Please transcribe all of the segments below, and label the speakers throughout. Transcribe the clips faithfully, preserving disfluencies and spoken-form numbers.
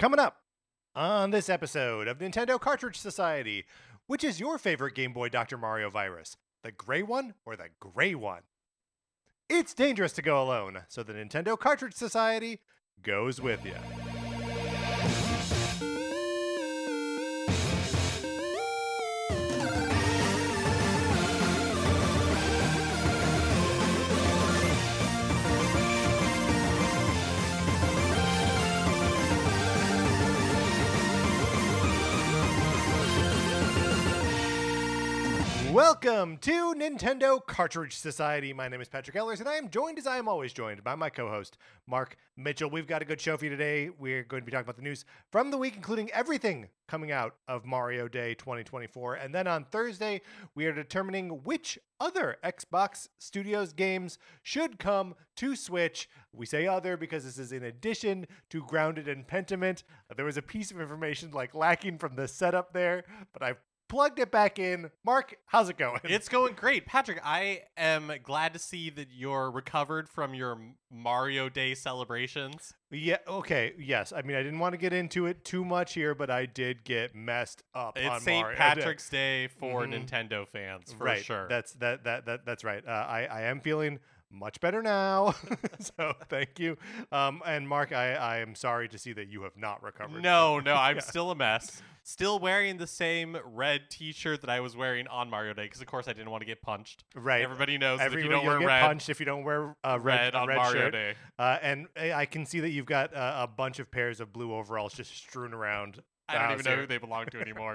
Speaker 1: Coming up on this episode of Nintendo Cartridge Society, which is your favorite Game Boy Doctor Mario virus? The gray one or the gray one? It's dangerous to go alone, so the Nintendo Cartridge Society goes with you. Welcome to Nintendo Cartridge Society. My name is Patrick Ellers, and I am joined, as I am always joined, by my co-host, Mark Mitchell. We've got a good show for you today. We're going to be talking about the news from the week, including everything coming out of Mario Day twenty twenty-four. And then on Thursday, we are determining which other Xbox Studios games should come to Switch. We say other because this is in addition to Grounded and Pentiment. There was a piece of information like lacking from the setup there, but I've plugged it back in. Mark, how's it going?
Speaker 2: It's going great. Patrick, I am glad to see that you're recovered from your Mario Day celebrations.
Speaker 1: Yeah, okay, yes. I mean, I didn't want to get into it too much here, but I did get messed up
Speaker 2: it's
Speaker 1: on
Speaker 2: Saint
Speaker 1: Mario
Speaker 2: Patrick's Day, Day for
Speaker 1: mm-hmm.
Speaker 2: Nintendo fans, for
Speaker 1: right.
Speaker 2: sure.
Speaker 1: That's that that that that's right. Uh, I I am feeling much better now. So thank you. Um, and Mark, I, I am sorry to see that you have not recovered.
Speaker 2: No, no, I'm
Speaker 1: yeah.
Speaker 2: still a mess. Still wearing the same red t-shirt that I was wearing on Mario Day, because of course I didn't want to get punched.
Speaker 1: Right.
Speaker 2: Everybody knows that if you
Speaker 1: Everyone,
Speaker 2: don't wear
Speaker 1: get
Speaker 2: red,
Speaker 1: punched if you don't wear uh, red,
Speaker 2: red on
Speaker 1: red
Speaker 2: Mario
Speaker 1: shirt.
Speaker 2: Day.
Speaker 1: Uh, and I can see that you've got uh, a bunch of pairs of blue overalls just strewn around.
Speaker 2: I don't even know
Speaker 1: here.
Speaker 2: who they belong to anymore.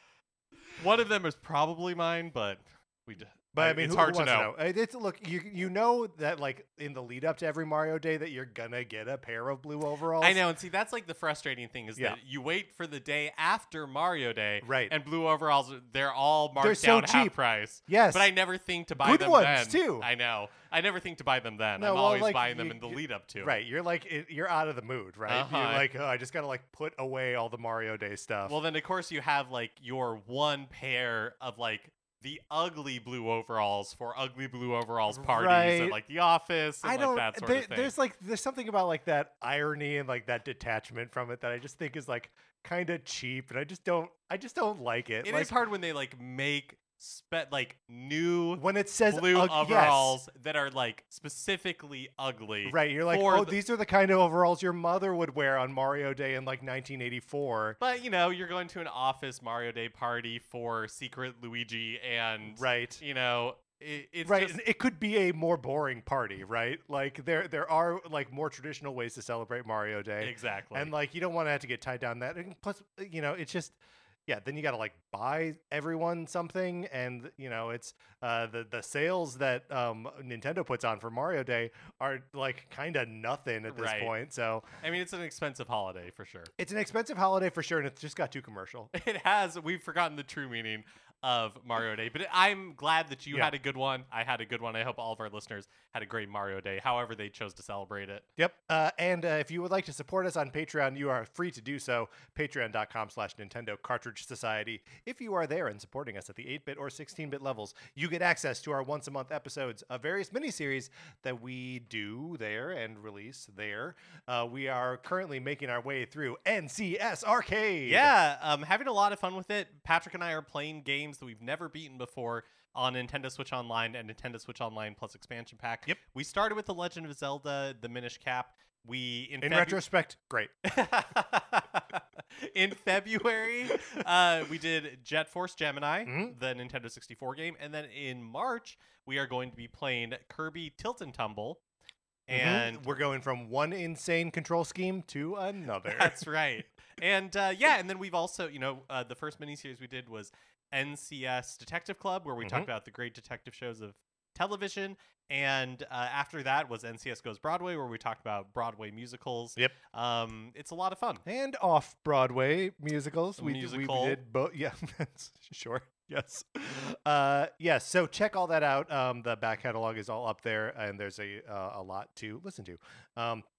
Speaker 2: One of them is probably mine, but we d-
Speaker 1: But I mean,
Speaker 2: it's
Speaker 1: who,
Speaker 2: hard
Speaker 1: who
Speaker 2: to
Speaker 1: wants
Speaker 2: know.
Speaker 1: to know? It's look, you you know that like in the lead up to every Mario Day that you're gonna get a pair of blue overalls.
Speaker 2: I know, and see that's like the frustrating thing is
Speaker 1: Yeah.
Speaker 2: that you wait for the day after Mario Day,
Speaker 1: Right.
Speaker 2: And blue overalls, they're all marked
Speaker 1: They're so
Speaker 2: down half
Speaker 1: cheap.
Speaker 2: price.
Speaker 1: Yes,
Speaker 2: But I never think to buy
Speaker 1: Good
Speaker 2: them
Speaker 1: ones,
Speaker 2: then.
Speaker 1: too.
Speaker 2: I know. I never think to buy them then.
Speaker 1: No,
Speaker 2: I'm
Speaker 1: well,
Speaker 2: always
Speaker 1: like,
Speaker 2: buying them
Speaker 1: you-
Speaker 2: in the
Speaker 1: you-
Speaker 2: lead up to.
Speaker 1: right. You're like it, you're out of the mood, right?
Speaker 2: Uh-huh.
Speaker 1: You're like, oh, I just gotta like put away all the Mario Day stuff.
Speaker 2: Well, then of course you have like your one pair of like the ugly blue overalls for ugly blue overalls parties
Speaker 1: Right.
Speaker 2: at like the office and
Speaker 1: I
Speaker 2: like
Speaker 1: don't.
Speaker 2: that sort
Speaker 1: there-
Speaker 2: of thing.
Speaker 1: There's like there's something about like that irony and like that detachment from it that I just think is like kind of cheap, and I just don't. I just don't like it.
Speaker 2: It
Speaker 1: like,
Speaker 2: is hard when they like make spe- like new
Speaker 1: when it says
Speaker 2: blue
Speaker 1: ug-
Speaker 2: overalls that are like specifically ugly.
Speaker 1: Yes. Right, you're like,
Speaker 2: for
Speaker 1: oh,
Speaker 2: the-
Speaker 1: these are the kind of overalls your mother would wear on Mario Day in like nineteen eighty-four.
Speaker 2: But you know, you're going to an office Mario Day party for Secret Luigi, and
Speaker 1: Right.
Speaker 2: you know, it, it's
Speaker 1: Right,
Speaker 2: just
Speaker 1: and it could be a more boring party, right? Like there, there are like more traditional ways to celebrate Mario Day,
Speaker 2: exactly.
Speaker 1: and like you don't want to have to get tied down that. And plus, you know, it's just, yeah. Then you got to like buy everyone something, and you know, it's uh, the the sales that um, Nintendo puts on for Mario Day are like kind of nothing at this
Speaker 2: Right.
Speaker 1: point. So
Speaker 2: I mean, it's an expensive holiday for sure.
Speaker 1: it's an expensive holiday for sure, and it's just got too commercial.
Speaker 2: It has. We've forgotten the true meaning of Mario Day, but I'm glad that you
Speaker 1: Yeah.
Speaker 2: had a good one. I had a good one. I hope all of our listeners had a great Mario Day, however they chose to celebrate it.
Speaker 1: Yep. Uh, and uh, if you would like to support us on Patreon, you are free to do so. Patreon.com slash Nintendo Cartridge Society. If you are there and supporting us at the eight-bit or sixteen-bit levels, you get access to our once-a-month episodes of various miniseries that we do there and release there. Uh, we are currently making our way through N C S Arcade.
Speaker 2: Yeah, um, having a lot of fun with it. Patrick and I are playing games that we've never beaten before on Nintendo Switch Online and Nintendo Switch Online Plus Expansion Pack.
Speaker 1: Yep.
Speaker 2: We started with The Legend of Zelda, The Minish Cap. We in,
Speaker 1: In
Speaker 2: Febu-
Speaker 1: retrospect, great.
Speaker 2: in February, uh, we did Jet Force Gemini,
Speaker 1: Mhm.
Speaker 2: the Nintendo sixty-four game, and then in March we are going to be playing Kirby Tilt and Tumble. And
Speaker 1: Mhm. we're going from one insane control scheme to another.
Speaker 2: that's right. And uh, yeah, and then we've also, you know, uh, the first miniseries we did was N C S Detective Club, where we
Speaker 1: Mhm.
Speaker 2: talked about the great detective shows of television. And uh, after that was N C S Goes Broadway, where we talked about Broadway musicals.
Speaker 1: Yep.
Speaker 2: Um, it's a lot of fun.
Speaker 1: And off-Broadway musicals. We, d-
Speaker 2: Musical.
Speaker 1: we did both. Yeah, sure. Yes. Uh, yes. So check all that out. Um, the back catalog is all up there, and there's a uh, a lot to listen to. Um,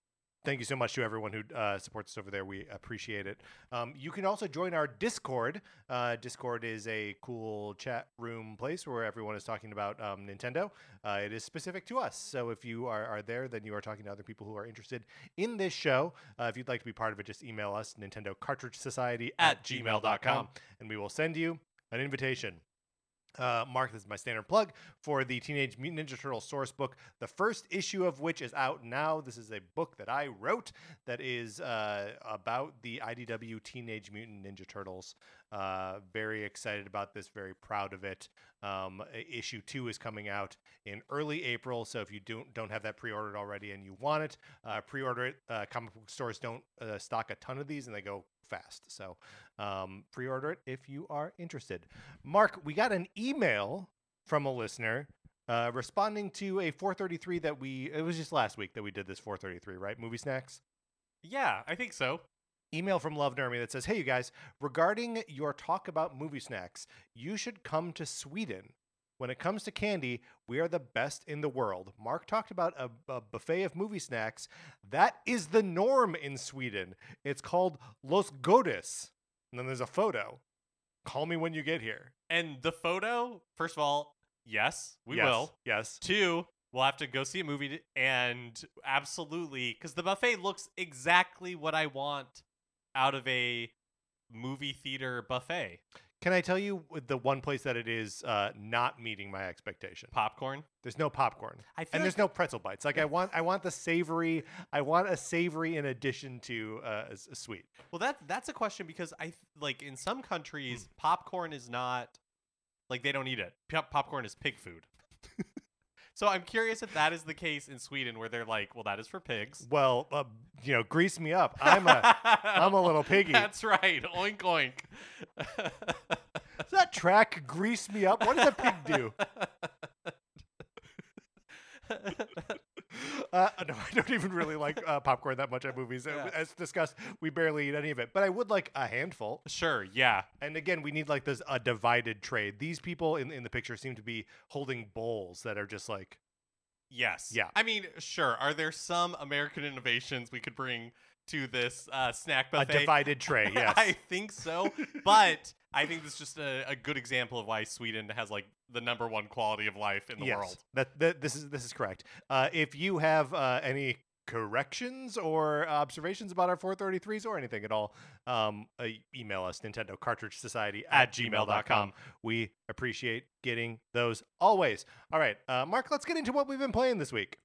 Speaker 1: Thank you so much to everyone who uh, supports us over there. We appreciate it. Um, you can also join our Discord. Uh, Discord is a cool chat room place where everyone is talking about um, Nintendo. Uh, it is specific to us. So if you are, are there, then you are talking to other people who are interested in this show. Uh, if you'd like to be part of it, just email us, Nintendo Cartridge Society
Speaker 2: At
Speaker 1: at gmail dot com, and we will send you an invitation. Uh, Mark, this is my standard plug for the Teenage Mutant Ninja Turtles source book, the first issue of which is out now. This is a book that I wrote that is uh, about the I D W Teenage Mutant Ninja Turtles. Uh, very excited about this, very proud of it. Um, issue two is coming out in early April, so if you don't, don't have that pre-ordered already and you want it, uh, pre-order it. Uh, comic book stores don't uh, stock a ton of these, and they go fast. So um, pre-order it if you are interested. Mark, we got an email from a listener uh, responding to a four thirty-three that we, it was just last week that we did this four thirty-three, right? Movie Snacks?
Speaker 2: Yeah, I think so.
Speaker 1: Email from Love Nermy that says, hey, you guys, regarding your talk about movie snacks, you should come to Sweden. When it comes to candy, we are the best in the world. Mark talked about a, a buffet of movie snacks. That is the norm in Sweden. It's called Los Godis. And then there's a photo. Call me when you get here.
Speaker 2: And the photo, first of all, yes, we
Speaker 1: Yes,
Speaker 2: will.
Speaker 1: Yes.
Speaker 2: Two, we'll have to go see a movie t- and absolutely, because the buffet looks exactly what I want out of a movie theater buffet.
Speaker 1: Can I tell you the one place that it is uh, not meeting my expectation?
Speaker 2: Popcorn.
Speaker 1: There's no popcorn,
Speaker 2: I feel
Speaker 1: and there's
Speaker 2: like
Speaker 1: no pretzel bites. Like I want, I want the savory. I want a savory in addition to uh, a, s- a sweet.
Speaker 2: Well, that that's a question because I th- like in some countries popcorn is not like they don't eat it. Pop- popcorn is pig food. So I'm curious if that is the case in Sweden, where they're like, well, that is for pigs.
Speaker 1: Well, uh, you know, grease me up. I'm a, I'm a little piggy.
Speaker 2: That's right. Oink oink.
Speaker 1: Does that track grease me up? What does a pig do? Uh, no, I don't even really like uh, popcorn that much at movies. Uh,
Speaker 2: Yeah.
Speaker 1: As discussed, we barely eat any of it, but I would like a handful.
Speaker 2: Sure. Yeah.
Speaker 1: And again, we need like this a divided trade. These people in, in the picture seem to be holding bowls that are just like,
Speaker 2: Yes.
Speaker 1: Yeah.
Speaker 2: I mean, sure. Are there some American innovations we could bring to this uh, snack
Speaker 1: a
Speaker 2: buffet?
Speaker 1: divided tray. Yes.
Speaker 2: I think so. But I think this is just a, a good example of why Sweden has like the number one quality of life in the
Speaker 1: yes.
Speaker 2: world.
Speaker 1: That, that this is this is correct. Uh, if you have uh, any corrections or observations about our four thirty-threes or anything at all, um, uh, email us, Nintendo Cartridge Society at gmail dot com. We appreciate getting those always. All right, uh, Mark, let's get into what we've been playing this week.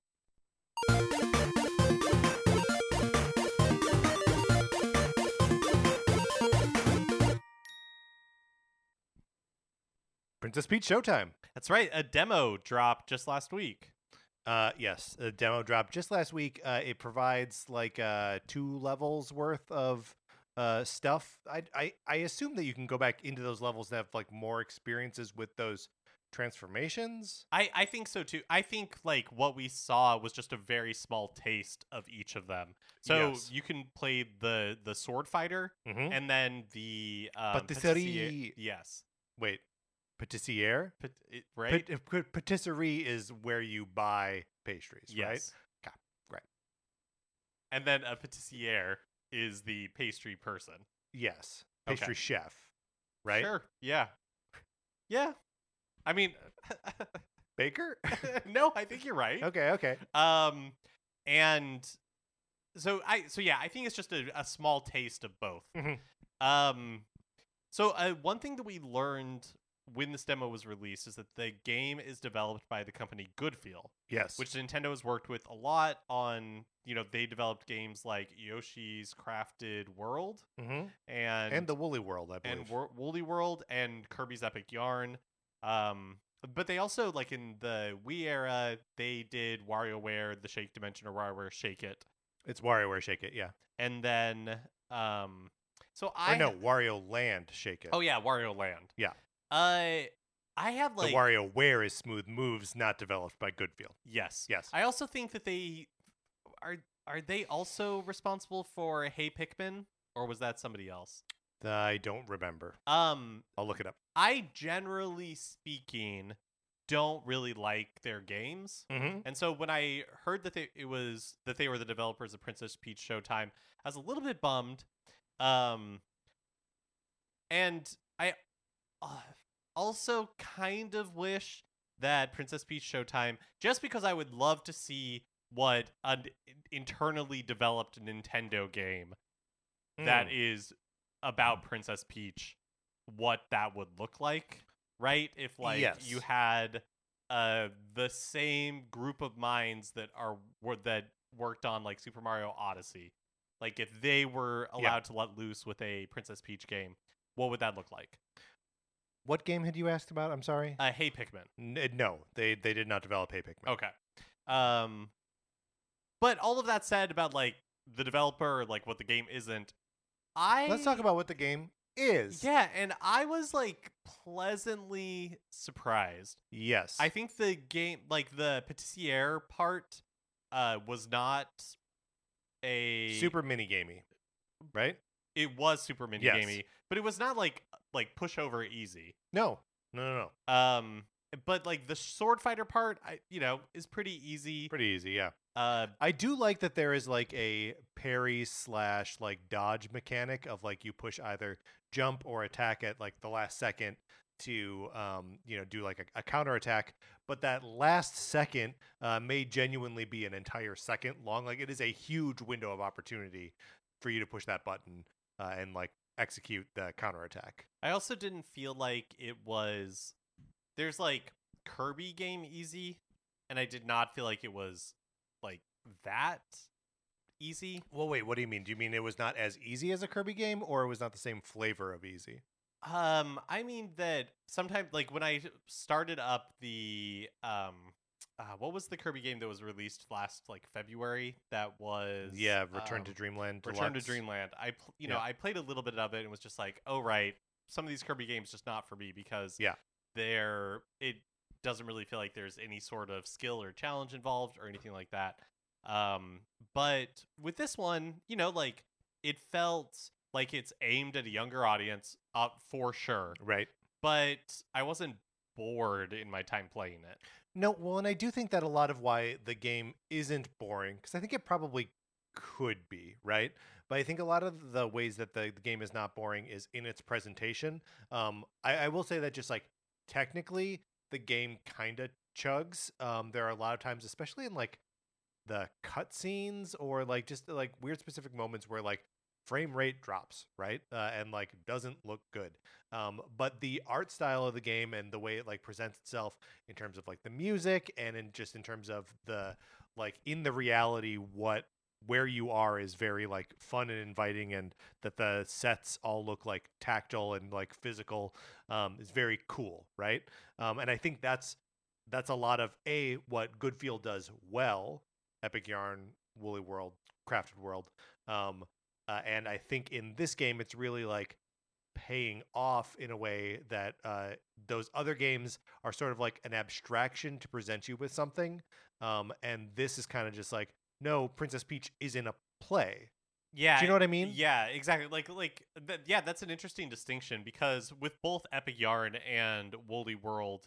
Speaker 1: Princess Peach Showtime.
Speaker 2: That's right. A demo dropped just last week.
Speaker 1: Uh, yes, a demo dropped just last week. Uh, it provides like uh, two levels worth of uh, stuff. I, I I assume that you can go back into those levels and have like more experiences with those transformations.
Speaker 2: I, I think so too. I think like what we saw was just a very small taste of each of them. So
Speaker 1: Yes.
Speaker 2: you can play the the sword fighter
Speaker 1: Mm-hmm.
Speaker 2: and then the um,
Speaker 1: Patisserie.
Speaker 2: Yes.
Speaker 1: Wait, patissiere?
Speaker 2: Pat- it- right.
Speaker 1: Pat- uh, patisserie is where you buy pastries, right?
Speaker 2: Yes.
Speaker 1: Okay, right.
Speaker 2: And then a patissiere is the pastry person.
Speaker 1: Yes,
Speaker 2: Okay.
Speaker 1: pastry chef, right?
Speaker 2: Sure. Yeah. Yeah. I mean,
Speaker 1: Baker.
Speaker 2: no, I think you're right.
Speaker 1: Okay, okay.
Speaker 2: Um, and so I, so yeah, I think it's just a, a small taste of both.
Speaker 1: Mhm.
Speaker 2: Um, so uh, one thing that we learned when this demo was released is that the game is developed by the company Goodfeel,
Speaker 1: Yes.
Speaker 2: which Nintendo has worked with a lot on. You know, they developed games like Yoshi's Crafted World
Speaker 1: mm-hmm.
Speaker 2: and
Speaker 1: and the Woolly World, I believe.
Speaker 2: and Wor- Woolly World and Kirby's Epic Yarn. Um, but they also, like in the Wii era, they did WarioWare, the Shake Dimension, or WarioWare Shake It,
Speaker 1: It's WarioWare Shake It, yeah.
Speaker 2: and then um, so I
Speaker 1: Or no, Wario Land Shake It.
Speaker 2: oh yeah, Wario Land.
Speaker 1: Yeah.
Speaker 2: Uh, I have like
Speaker 1: the WarioWare is Smooth Moves, not developed by Goodfield.
Speaker 2: yes,
Speaker 1: Yes.
Speaker 2: I also think that they are are they also responsible for Hey Pikmin, or was that somebody else?
Speaker 1: I don't remember.
Speaker 2: Um,
Speaker 1: I'll look it up.
Speaker 2: I generally speaking don't really like their games.
Speaker 1: Mm-hmm.
Speaker 2: And so when I heard that they it was that they were the developers of Princess Peach Showtime, I was a little bit bummed. Um, and I uh, also kind of wish that Princess Peach Showtime, just because I would love to see what an internally developed Nintendo game that is about Princess Peach, what that would look like, right? If like
Speaker 1: Yes.
Speaker 2: you had uh the same group of minds that are were, that worked on like Super Mario Odyssey, like if they were allowed
Speaker 1: Yeah.
Speaker 2: to let loose with a Princess Peach game, what would that look like?
Speaker 1: What game had you asked about? I'm sorry.
Speaker 2: Uh, Hey Pikmin.
Speaker 1: N- no, they they did not develop Hey Pikmin.
Speaker 2: Okay. Um, but all of that said about like the developer, like what the game isn't, I
Speaker 1: Let's talk about what the game is.
Speaker 2: Yeah, and I was like pleasantly surprised.
Speaker 1: Yes.
Speaker 2: I think the game, like the patissiere part, uh, was not a
Speaker 1: super mini gamey, right?
Speaker 2: It was super mini
Speaker 1: Yes.
Speaker 2: gamey, but it was not like like push over easy.
Speaker 1: No, no, no, no.
Speaker 2: Um, but like the sword fighter part, I you know is pretty easy.
Speaker 1: Pretty easy, yeah.
Speaker 2: Uh,
Speaker 1: I do like that there is like a parry slash like dodge mechanic of like you push either jump or attack at like the last second to um you know do like a, a counter attack, but that last second uh, may genuinely be an entire second long. Like it is a huge window of opportunity for you to push that button uh, and like execute the counter attack.
Speaker 2: I also didn't feel like it was. There's like Kirby game easy, and I did not feel like it was like that easy.
Speaker 1: Well, wait, what do you mean? Do you mean it was not as easy as a Kirby game, or it was not the same flavor of easy?
Speaker 2: Um, I mean that sometimes, like when I started up the um, uh, what was the Kirby game that was released last like February? That was
Speaker 1: Yeah, Return
Speaker 2: um,
Speaker 1: to Dreamland.
Speaker 2: Return to
Speaker 1: Deluxe.
Speaker 2: Dreamland. I pl- you know
Speaker 1: Yeah.
Speaker 2: I played a little bit of it and was just like, oh right, some of these Kirby games just not for me because
Speaker 1: Yeah.
Speaker 2: they're it doesn't really feel like there's any sort of skill or challenge involved or anything like that. Um, but with this one, you know, like it felt like it's aimed at a younger audience, uh, for sure.
Speaker 1: Right.
Speaker 2: But I wasn't bored in my time playing it.
Speaker 1: No, well, and I do think that a lot of why the game isn't boring, because I think it probably could be, right? But I think a lot of the ways that the, the game is not boring is in its presentation. Um, I, I will say that just like technically, the game kind of chugs. Um, there are a lot of times, especially in like the cutscenes or like just like weird specific moments where like frame rate drops, right? Uh, and like doesn't look good. Um, but the art style of the game and the way it like presents itself in terms of like the music and in just in terms of the like in the reality what where you are is very like fun and inviting, and that the sets all look like tactile and like physical um, is very cool, right? Um, and I think that's that's a lot of a what Goodfield does well, Epic Yarn, Woolly World, Crafted World, um, uh, and I think in this game it's really like paying off in a way that uh, those other games are sort of like an abstraction to present you with something, um, and this is kind of just like, no, Princess Peach is in a play.
Speaker 2: Yeah,
Speaker 1: Do you know what I mean?
Speaker 2: Yeah, exactly. Like, like, th- yeah, that's an interesting distinction because with both Epic Yarn and Woolly World,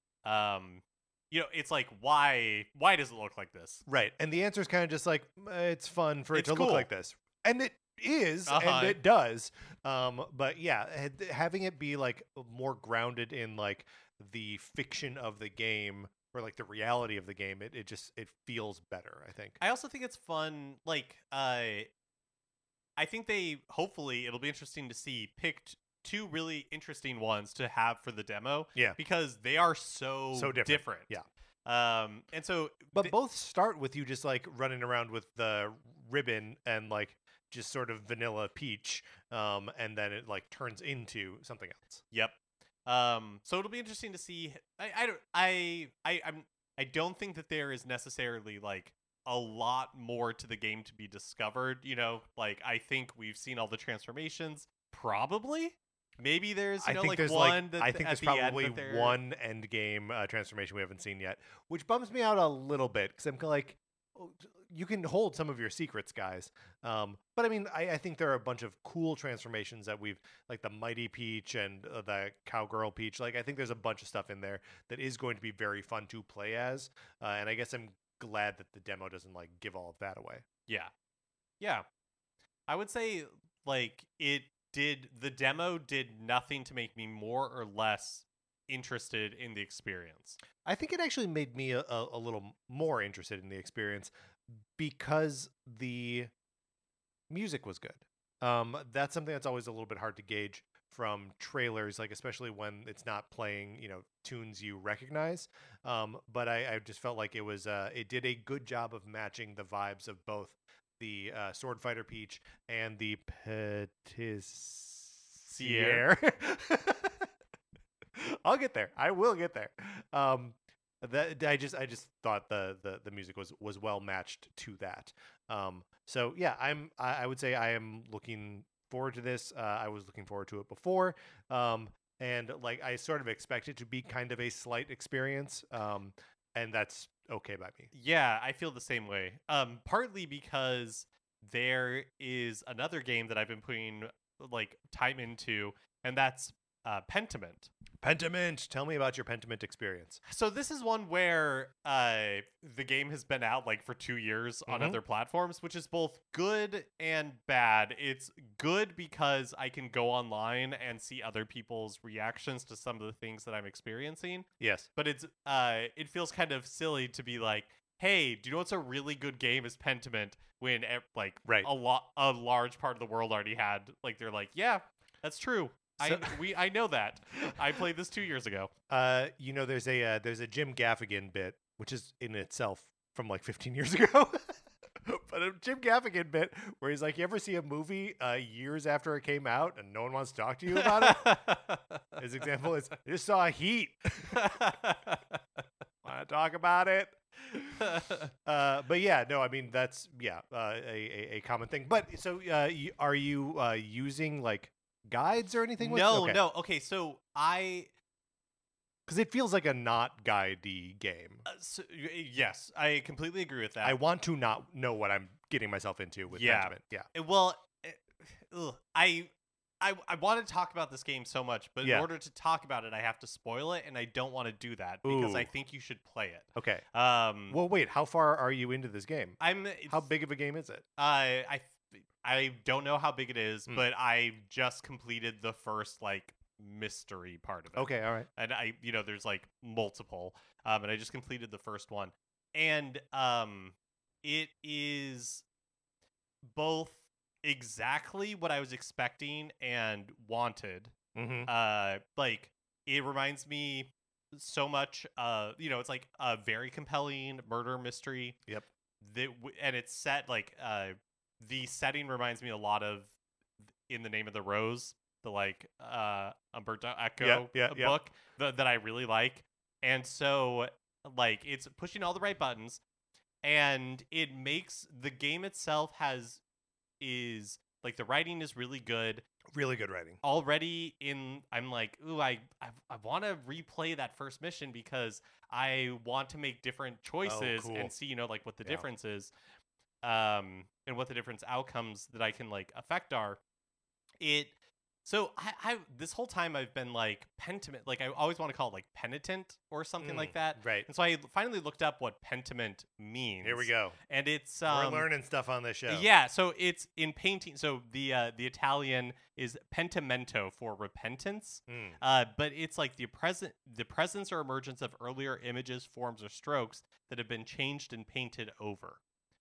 Speaker 2: um, you know, it's like, why, why does it look like this?
Speaker 1: Right. And the answer is kind of just like, "Eh, it's fun for it
Speaker 2: It's
Speaker 1: to
Speaker 2: cool.
Speaker 1: look like this. And it is,
Speaker 2: Uh-huh.
Speaker 1: and it does. Um, but yeah, had- having it be like more grounded in like the fiction of the game or like the reality of the game, it, it just, it feels better, I think.
Speaker 2: I also think it's fun. Like, uh, I think they hopefully it'll be interesting to see picked two really interesting ones to have for the demo.
Speaker 1: Yeah.
Speaker 2: because they are so
Speaker 1: So different. Yeah.
Speaker 2: Um, and so,
Speaker 1: But
Speaker 2: th-
Speaker 1: both start with you just like running around with the ribbon and like just sort of vanilla Peach, um, and then it like turns into something else.
Speaker 2: Yep. Um, so it'll be interesting to see. I, I don't. I. I. I'm. I don't think that there is necessarily like a lot more to the game to be discovered. You know, like I think we've seen all the transformations. Probably. Maybe there's you
Speaker 1: I
Speaker 2: know
Speaker 1: think
Speaker 2: like
Speaker 1: there's
Speaker 2: one.
Speaker 1: like
Speaker 2: that
Speaker 1: I
Speaker 2: th-
Speaker 1: think
Speaker 2: at
Speaker 1: there's
Speaker 2: the end
Speaker 1: probably
Speaker 2: that they're-
Speaker 1: one end game uh, transformation we haven't seen yet, which bums me out a little bit because I'm kinda like, oh, you can hold some of your secrets, guys. Um, but I mean, I, I think there are a bunch of cool transformations that we've, like the Mighty Peach and uh, the Cowgirl Peach. Like, I think there's a bunch of stuff in there that is going to be very fun to play as. Uh, and I guess I'm glad that the demo doesn't like give all of that away.
Speaker 2: Yeah. Yeah. I would say like it did the demo did nothing to make me more or less interested in the experience.
Speaker 1: I think it actually made me a, a, a little more interested in the experience because the music was good. Um, that's something that's always a little bit hard to gauge from trailers, like especially when it's not playing, you know, tunes you recognize. Um, but I, I just felt like it was, uh, it did a good job of matching the vibes of both the uh, Sword Fighter Peach and the Patissiere. I'll get there. I will get there. Um, that I just I just thought the the the music was was well matched to that. Um, so yeah, I'm I, I would say I am looking forward to this. Uh, I was looking forward to it before. Um, and like I sort of expect it to be kind of a slight experience. Um, and that's okay by me.
Speaker 2: Yeah, I feel the same way. Um, partly because there is another game that I've been putting like time into, and that's uh, Pentiment.
Speaker 1: Pentiment. Tell me about your Pentiment experience.
Speaker 2: So this is one where uh, the game has been out like for two years on
Speaker 1: Mhm.
Speaker 2: other platforms, which is both good and bad. It's good because I can go online and see other people's reactions to some of the things that I'm experiencing.
Speaker 1: Yes.
Speaker 2: But it's uh, it feels kind of silly to be like, hey, do you know what's a really good game is Pentiment when e- like
Speaker 1: Right.
Speaker 2: a lot a large part of the world already had like they're like, yeah, that's true.
Speaker 1: So-
Speaker 2: I we I know that. I played this two years ago.
Speaker 1: Uh, you know, there's a uh, there's a Jim Gaffigan bit, which is in itself from like fifteen years ago. But a Jim Gaffigan bit where he's like, you ever see a movie uh, years after it came out and no one wants to talk to you about it? His example is, I just saw Heat. Want to talk about it? Uh, but yeah, no, I mean, that's, yeah, uh, a, a, a common thing. But so uh, y- are you uh, using like guides or anything? with-
Speaker 2: no,
Speaker 1: okay.
Speaker 2: no. Okay, so I
Speaker 1: Because it feels like a not guidey game.
Speaker 2: uh, so, y- yes, I completely agree with that.
Speaker 1: I want to not know what I'm getting myself into with
Speaker 2: Yeah.
Speaker 1: Pentiment. Yeah.
Speaker 2: Uh, Well, uh, ugh, I, I, I want to talk about this game so much, but
Speaker 1: Yeah.
Speaker 2: in order to talk about it, I have to spoil it, and I don't want to do that because I
Speaker 1: Ooh.
Speaker 2: think you should play it.
Speaker 1: Okay.
Speaker 2: Um,
Speaker 1: Well, wait. How far are you into this game?
Speaker 2: I'm
Speaker 1: How big of a game is it?
Speaker 2: I I I don't know how big it is,
Speaker 1: Hmm.
Speaker 2: but I just completed the first like mystery part of it.
Speaker 1: Okay. All right.
Speaker 2: And I, you know, there's like multiple, um, and I just completed the first one, and um, it is both exactly what I was expecting and wanted.
Speaker 1: Mm-hmm.
Speaker 2: Uh, like it reminds me so much. Uh, you know, it's like a very compelling murder mystery.
Speaker 1: Yep.
Speaker 2: That w- and it's set like uh, the setting reminds me a lot of In the Name of the Rose, the like uh Umberto Eco
Speaker 1: yeah, yeah.
Speaker 2: book th- that I really like. And so like it's pushing all the right buttons, and it makes the game itself has is like the writing is really good.
Speaker 1: Really good writing.
Speaker 2: Already in I'm like, ooh, I I, I want to replay that first mission because I want to make different choices
Speaker 1: cool.
Speaker 2: and see, you know, like what the
Speaker 1: Yeah.
Speaker 2: difference is, um, and what the different outcomes that I can like affect are. It so I, I this whole time I've been like pentiment, like I always want to call it like penitent or something
Speaker 1: Mm,
Speaker 2: like that.
Speaker 1: Right.
Speaker 2: And so I finally looked up what pentiment means.
Speaker 1: Here we go.
Speaker 2: And it's um,
Speaker 1: We're learning stuff on this show.
Speaker 2: yeah, so it's in painting. So the uh, the Italian is pentimento for repentance,
Speaker 1: Mm.
Speaker 2: uh, but it's like the present the presence or emergence of earlier images, forms, or strokes that have been changed and painted over.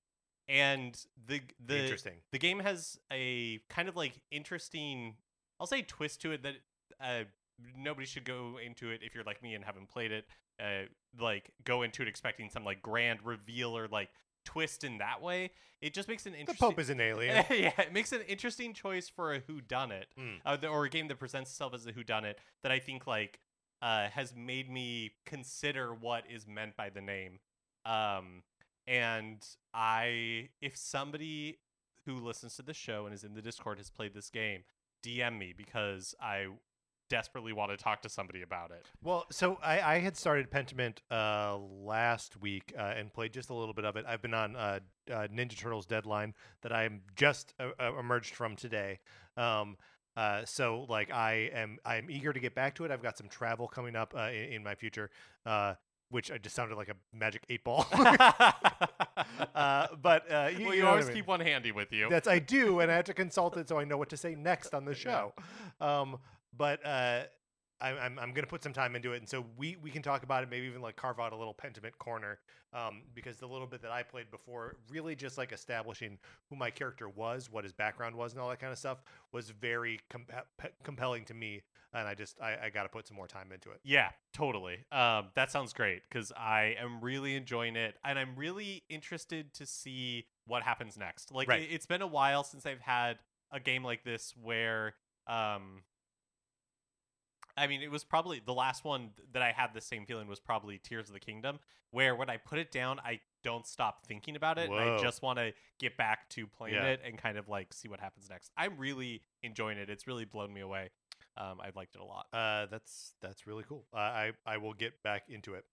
Speaker 2: And the the
Speaker 1: Interesting.
Speaker 2: the game has a kind of like interesting, I'll say, twist to it that uh, nobody should go into it if you're like me and haven't played it. Uh, like go into it expecting some like grand reveal or like twist in that way. It just makes an
Speaker 1: The
Speaker 2: interesting.
Speaker 1: Pope is an alien.
Speaker 2: yeah, it makes an interesting choice for a whodunit,
Speaker 1: Mm.
Speaker 2: uh, the- or a game that presents itself as a whodunit that I think like uh, has made me consider what is meant by the name. Um, and I, if somebody who listens to the show and is in the Discord has played this game, D M me because I desperately want to talk to somebody about it.
Speaker 1: Well, so I, I had started Pentiment uh, last week uh, and played just a little bit of it. I've been on uh, uh, Ninja Turtles Deadline that I'm just uh, uh, emerged from today. Um, uh, so like I am I'm eager to get back to it. I've got some travel coming up uh, in, in my future, uh, which I just sounded like a magic eight ball. uh, but uh, you,
Speaker 2: well,
Speaker 1: you
Speaker 2: you
Speaker 1: know
Speaker 2: always
Speaker 1: what I mean.
Speaker 2: keep one handy with you.
Speaker 1: That's I do, and I have to consult it so I know what to say next on the show. Um, but uh, I, I'm I'm gonna put some time into it, and so we we can talk about it. Maybe even like carve out a little Pentiment corner, um, because the little bit that I played before, really just like establishing who my character was, what his background was, and all that kind of stuff, was very com- pe- compelling to me. And I just I, I got to put some more time into it.
Speaker 2: Yeah, totally. Um, that sounds great because I am really enjoying it, and I'm really interested to see what happens next. Like,
Speaker 1: Right.
Speaker 2: it, it's been a while since I've had a game like this where, um, I mean, it was probably the last one that I had the same feeling was probably Tears of the Kingdom, where when I put it down, I don't stop thinking about it, and I
Speaker 1: Whoa.
Speaker 2: just want to get back to playing
Speaker 1: Yeah.
Speaker 2: it and kind of like see what happens next. I'm really enjoying it. It's really blown me away. Um, I've liked it a lot.
Speaker 1: Uh, that's that's really cool. Uh, I I will get back into it.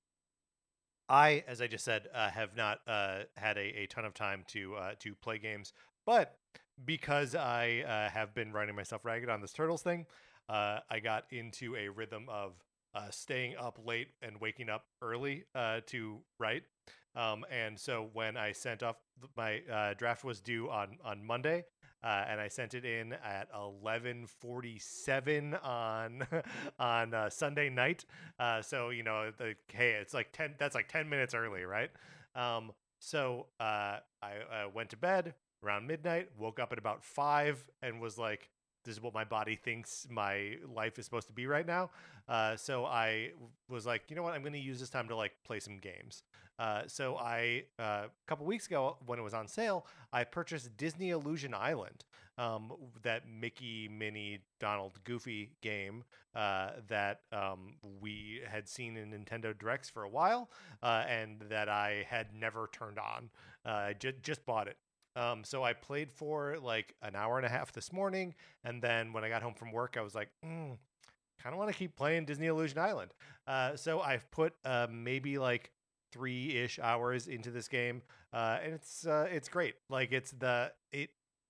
Speaker 1: I, as I just said, uh, have not uh, had a, a ton of time to uh, to play games, but because I uh, have been running myself ragged on this Turtles thing, uh, I got into a rhythm of uh, staying up late and waking up early uh, to write. Um, and so when I sent off my uh, draft was due on on Monday, uh, and I sent it in at eleven forty-seven on on uh, Sunday night. Uh, so you know, the hey, it's like ten. That's like ten minutes early, right? Um, so uh, I uh, went to bed around midnight, woke up at about five, and was like, "This is what my body thinks my life is supposed to be right now." Uh, so I was like, you know what? I'm going to use this time to like play some games. Uh, so I, uh, a couple weeks ago when it was on sale, I purchased Disney Illusion Island, um, that Mickey, Minnie, Donald, Goofy game uh, that um, we had seen in Nintendo Directs for a while, uh, and that I had never turned on. Uh, I j- just bought it. Um, so I played for like an hour and a half this morning, and then when I got home from work, I was like, mm, kind of want to keep playing Disney Illusion Island. Uh, so I've put uh, maybe like three-ish hours into this game, uh, and it's uh, it's great. Like it's the it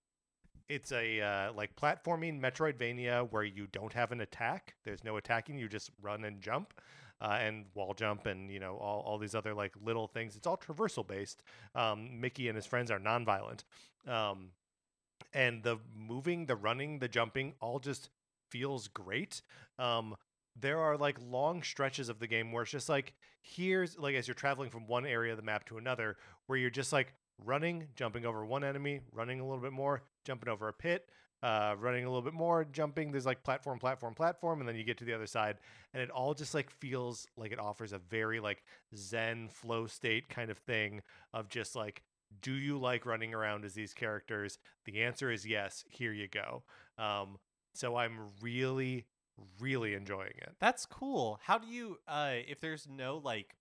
Speaker 1: it's a uh, like platforming Metroidvania where you don't have an attack. There's no attacking. You just run and jump. Uh, and wall jump and you know all, all these other like little things. It's all traversal based. Um, Mickey and his friends are nonviolent, um, and the moving, the running, the jumping all just feels great. Um, there are like long stretches of the game where it's just like here's like as you're traveling from one area of the map to another, where you're just like running, jumping over one enemy, running a little bit more, jumping over a pit, uh, running a little bit more, jumping. There's like platform, platform, platform, and then you get to the other side, and it all just like feels like it offers a very like Zen flow state kind of thing of just like, do you like running around as these characters? The answer is yes. Here you go. Um, so I'm really, really enjoying it.
Speaker 2: That's cool. How do you, uh, if there's no like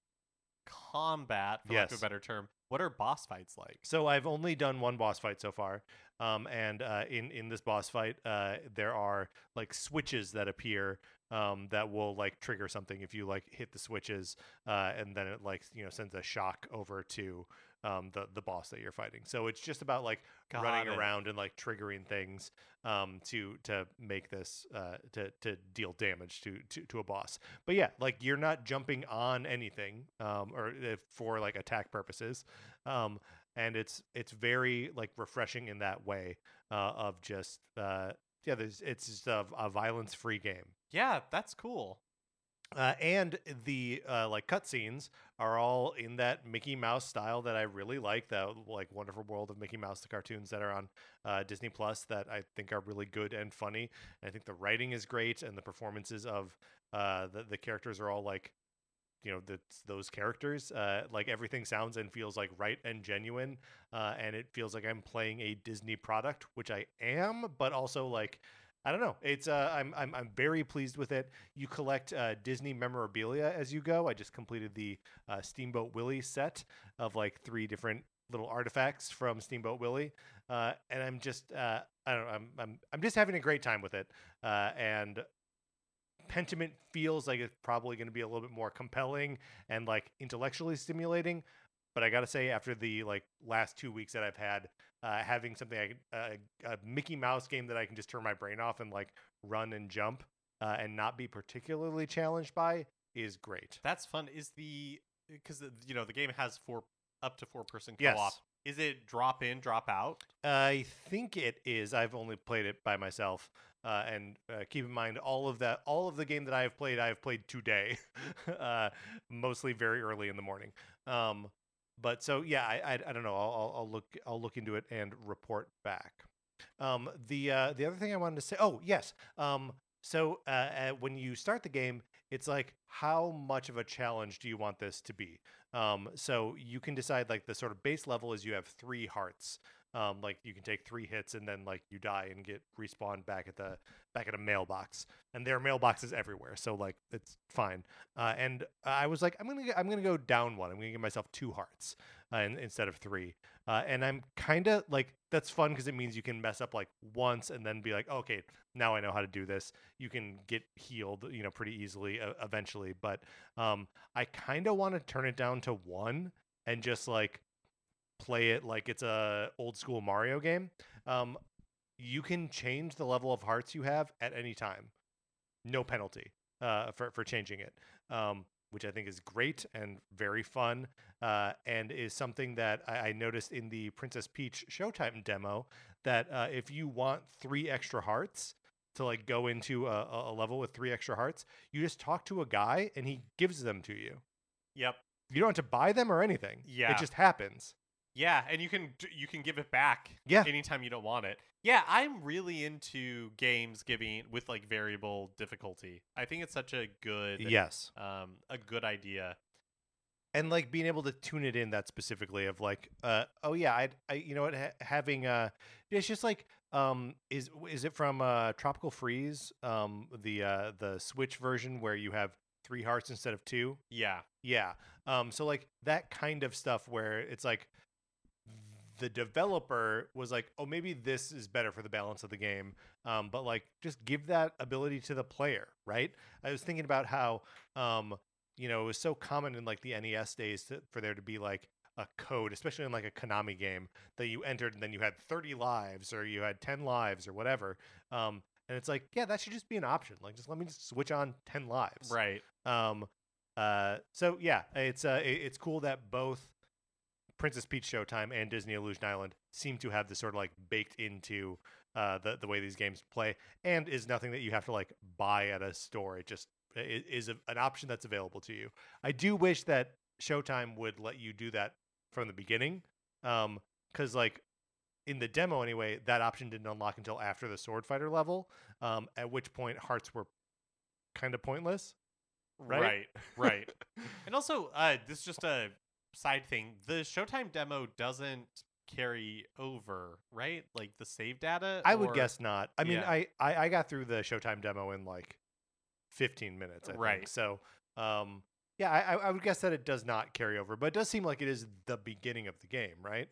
Speaker 2: combat, for lack of
Speaker 1: Yes.
Speaker 2: a better term, what are boss fights like?
Speaker 1: So I've only done one boss fight so far, um, and uh, in in this boss fight, uh, there are like switches that appear um, that will like trigger something if you like hit the switches, uh, and then it like you know sends a shock over to um, the the boss that you're fighting. So it's just about like
Speaker 2: Got
Speaker 1: running
Speaker 2: it.
Speaker 1: around and like triggering things um, to to make this uh, to to deal damage to, to to a boss. But yeah, like you're not jumping on anything um, or if for like attack purposes. Um, and it's it's very like refreshing in that way uh, of just uh, yeah, there's it's just a, a violence free game.
Speaker 2: Yeah, that's cool.
Speaker 1: Uh, and the uh, like cutscenes are all in that Mickey Mouse style that I really like. That like Wonderful World of Mickey Mouse, the cartoons that are on uh, Disney Plus that I think are really good and funny. And I think the writing is great, and the performances of uh, the the characters are all like, you know, the, those characters. Uh, like everything sounds and feels like right and genuine, uh, and it feels like I'm playing a Disney product, which I am, but also like. I don't know. It's uh, I'm I'm I'm very pleased with it. You collect uh, Disney memorabilia as you go. I just completed the uh, Steamboat Willie set of like three different little artifacts from Steamboat Willie, uh, and I'm just uh, I don't know. I'm I'm I'm just having a great time with it, uh, and Pentiment feels like it's probably going to be a little bit more compelling and like intellectually stimulating. But I got to say, after the like last two weeks that I've had, uh, having something I, uh, a Mickey Mouse game that I can just turn my brain off and like run and jump uh, and not be particularly challenged by is great.
Speaker 2: That's fun. Is the because you know the game has four up to four person co-op.
Speaker 1: Yes.
Speaker 2: Is it drop in, drop out?
Speaker 1: I think it is. I've only played it by myself. Uh, and uh, keep in mind, all of that, all of the game that I have played, I have played today, uh, mostly very early in the morning. Um, but so yeah, I, I I don't know. I'll, I'll I'll look I'll look into it and report back. Um, the uh, the other thing I wanted to say. Oh yes. Um, so uh, uh, when you start the game, it's like how much of a challenge do you want this to be? Um, so you can decide like the sort of base level is you have three hearts. Um, like you can take three hits and then like you die and get respawned back at the back at a mailbox, and there are mailboxes everywhere, so like it's fine. Uh, and I was like, I'm gonna I'm gonna go down one. I'm gonna give myself two hearts uh, in, instead of three. Uh, and I'm kind of like that's fun because it means you can mess up like once and then be like, okay, now I know how to do this. You can get healed, you know, pretty easily uh, eventually. But um, I kind of want to turn it down to one and just like play it like it's a old school Mario game. Um, you can change the level of hearts you have at any time, no penalty uh, for for changing it, um, which I think is great and very fun, uh, and is something that I, I noticed in the Princess Peach Showtime demo. That uh, if you want three extra hearts to like go into a, a level with three extra hearts, you just talk to a guy and he gives them to you.
Speaker 2: Yep.
Speaker 1: You don't have to buy them or anything.
Speaker 2: Yeah.
Speaker 1: It just happens.
Speaker 2: Yeah, and you can you can give it back
Speaker 1: Yeah.
Speaker 2: anytime you don't want it. Yeah, I'm really into games giving with like variable difficulty. I think it's such a good
Speaker 1: Yes.
Speaker 2: um a good idea.
Speaker 1: And like being able to tune it in that specifically of like uh oh yeah, I I you know what ha- having uh it's just like um is is it from uh Tropical Freeze, um the uh the Switch version where you have three hearts instead of two?
Speaker 2: Yeah.
Speaker 1: Yeah. Um so like that kind of stuff where it's like the developer was like, oh, maybe this is better for the balance of the game. Um, but like, just give that ability to the player, right? I was thinking about how, um, you know, it was so common in like the N E S days to, for there to be like a code, especially in like a Konami game that you entered and then you had thirty lives or you had ten lives or whatever. Um, and it's like, yeah, that should just be an option. Like, just let me just switch on ten lives.
Speaker 2: Right.
Speaker 1: Um, uh, so yeah, it's uh, it, it's cool that both Princess Peach Showtime and Disney Illusion Island seem to have this sort of like baked into uh, the the way these games play, and is nothing that you have to like buy at a store. It just it is a, an option that's available to you. I do wish that Showtime would let you do that from the beginning, um, because like in the demo anyway, that option didn't unlock until after the Sword Fighter level, um, at which point hearts were kind of pointless. Right,
Speaker 2: Right. Right. And also, uh, this is just a side thing. The Showtime demo doesn't carry over, right? Like the save data.
Speaker 1: I would
Speaker 2: or-
Speaker 1: guess not. I mean,
Speaker 2: Yeah.
Speaker 1: I, I I got through the Showtime demo in like fifteen minutes. I
Speaker 2: Right.
Speaker 1: think. So, um, yeah, I I would guess that it does not carry over, but it does seem like it is the beginning of the game, right?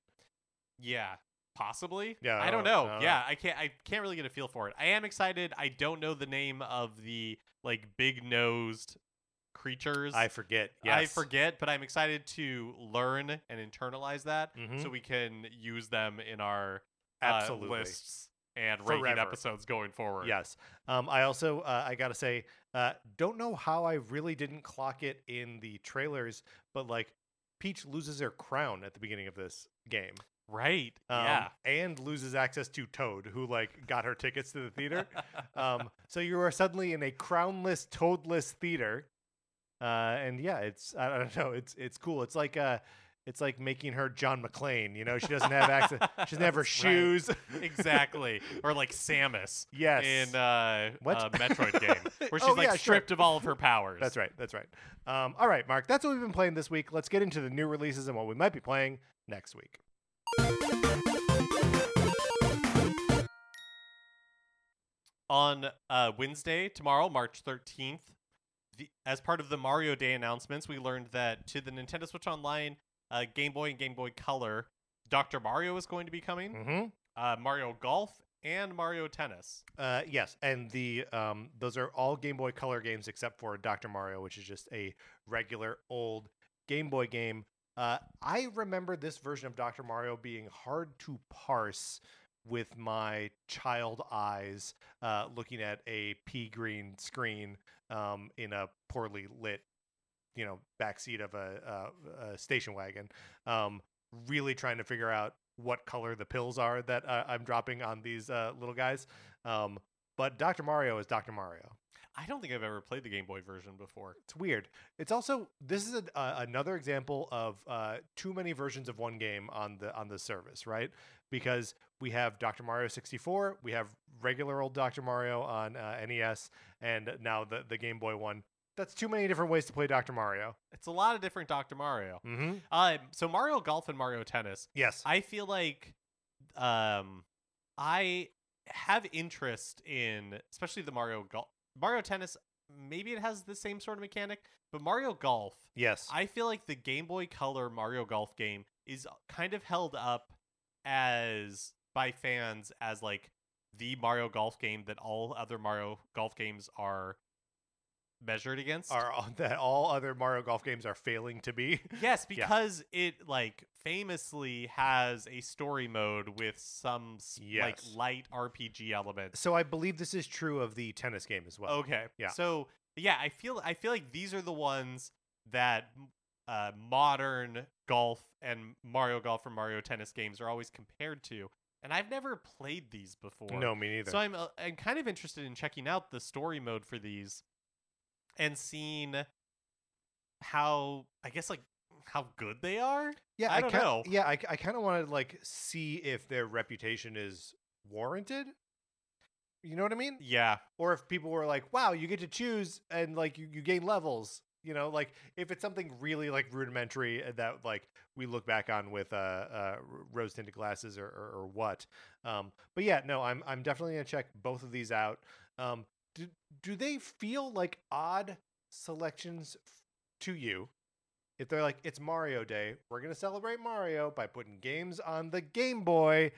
Speaker 2: Yeah, possibly.
Speaker 1: Yeah,
Speaker 2: I don't
Speaker 1: I
Speaker 2: know.
Speaker 1: don't- I don't
Speaker 2: yeah, I can't. I can't really get a feel for it. I am excited. I don't know the name of the like big nosed creatures.
Speaker 1: I forget. Yes.
Speaker 2: I forget, but I'm excited to learn and internalize that
Speaker 1: Mhm.
Speaker 2: so we can use them in our uh,
Speaker 1: Absolutely.
Speaker 2: lists and ranking
Speaker 1: Forever.
Speaker 2: episodes going forward.
Speaker 1: Yes. Um, I also uh, I gotta say, uh, don't know how I really didn't clock it in the trailers, but like Peach loses her crown at the beginning of this game.
Speaker 2: Right.
Speaker 1: Um,
Speaker 2: yeah.
Speaker 1: and loses access to Toad, who like got her tickets to the theater. um, so you are suddenly in a crownless, toadless theater, uh, and yeah, it's I don't know, it's it's cool. It's like uh, it's like making her John McClane. You know, she doesn't have access. She doesn't have her
Speaker 2: That's right.
Speaker 1: shoes.
Speaker 2: Exactly. Or like Samus
Speaker 1: Yes.
Speaker 2: in uh,
Speaker 1: What?
Speaker 2: uh Metroid game, where she's
Speaker 1: Oh,
Speaker 2: like
Speaker 1: yeah, sure.
Speaker 2: stripped of all of her powers.
Speaker 1: That's right. That's right. Um, all right, Mark. That's what we've been playing this week. Let's get into the new releases and what we might be playing next week.
Speaker 2: On uh, Wednesday, tomorrow, March thirteenth, the, as part of the Mario Day announcements, we learned that to the Nintendo Switch Online, uh, Game Boy and Game Boy Color, Doctor Mario is going to be coming.
Speaker 1: Mm-hmm.
Speaker 2: Uh, Mario Golf and Mario Tennis.
Speaker 1: Uh, yes, and the um, those are all Game Boy Color games except for Doctor Mario, which is just a regular old Game Boy game. Uh, I remember this version of Doctor Mario being hard to parse with my child eyes, uh, looking at a pea green screen um, in a poorly lit, you know, backseat of a, a, a station wagon. Um, really trying to figure out what color the pills are that uh, I'm dropping on these uh, little guys. Um, but Doctor Mario is Doctor Mario.
Speaker 2: I don't think I've ever played the Game Boy version before.
Speaker 1: It's weird. It's also this is a, uh, another example of uh, too many versions of one game on the on the service, right? Because we have Doctor Mario sixty-four, we have regular old Doctor Mario on uh, N E S, and now the the Game Boy one. That's too many different ways to play Doctor Mario.
Speaker 2: It's a lot of different Doctor Mario.
Speaker 1: Mm-hmm.
Speaker 2: Um, so Mario Golf and Mario Tennis.
Speaker 1: Yes.
Speaker 2: I feel like um, I have interest in, especially the Mario Golf. Mario Tennis, maybe it has the same sort of mechanic, but Mario Golf,
Speaker 1: Yes.
Speaker 2: I feel like the Game Boy Color Mario Golf game is kind of held up as by fans as like the Mario Golf game that all other Mario Golf games are measured against.
Speaker 1: Are all, that all other Mario Golf games are failing to be.
Speaker 2: Yes, because yeah. it like famously has a story mode with some
Speaker 1: yes.
Speaker 2: like light R P G elements.
Speaker 1: So I believe this is true of the tennis game as well.
Speaker 2: Okay.
Speaker 1: Yeah.
Speaker 2: So yeah, I feel I feel like these are the ones that uh, modern golf and Mario Golf or Mario Tennis games are always compared to. And I've never played these before.
Speaker 1: No, me neither.
Speaker 2: So I'm uh, I'm kind of interested in checking out the story mode for these and seeing how, I guess, like, how good they are.
Speaker 1: Yeah,
Speaker 2: I,
Speaker 1: I
Speaker 2: don't
Speaker 1: kinda,
Speaker 2: know.
Speaker 1: Yeah, I, I kind of want to like see if their reputation is warranted. You know what I mean?
Speaker 2: Yeah.
Speaker 1: Or if people were like, "Wow, you get to choose and like you, you gain levels." You know, like if it's something really like rudimentary that like we look back on with uh, uh rose tinted glasses or, or, or what. Um, but yeah, no, I'm I'm definitely gonna check both of these out. Um, do do they feel like odd selections f- to you? If they're like, it's Mario Day, we're gonna celebrate Mario by putting games on the Game Boy.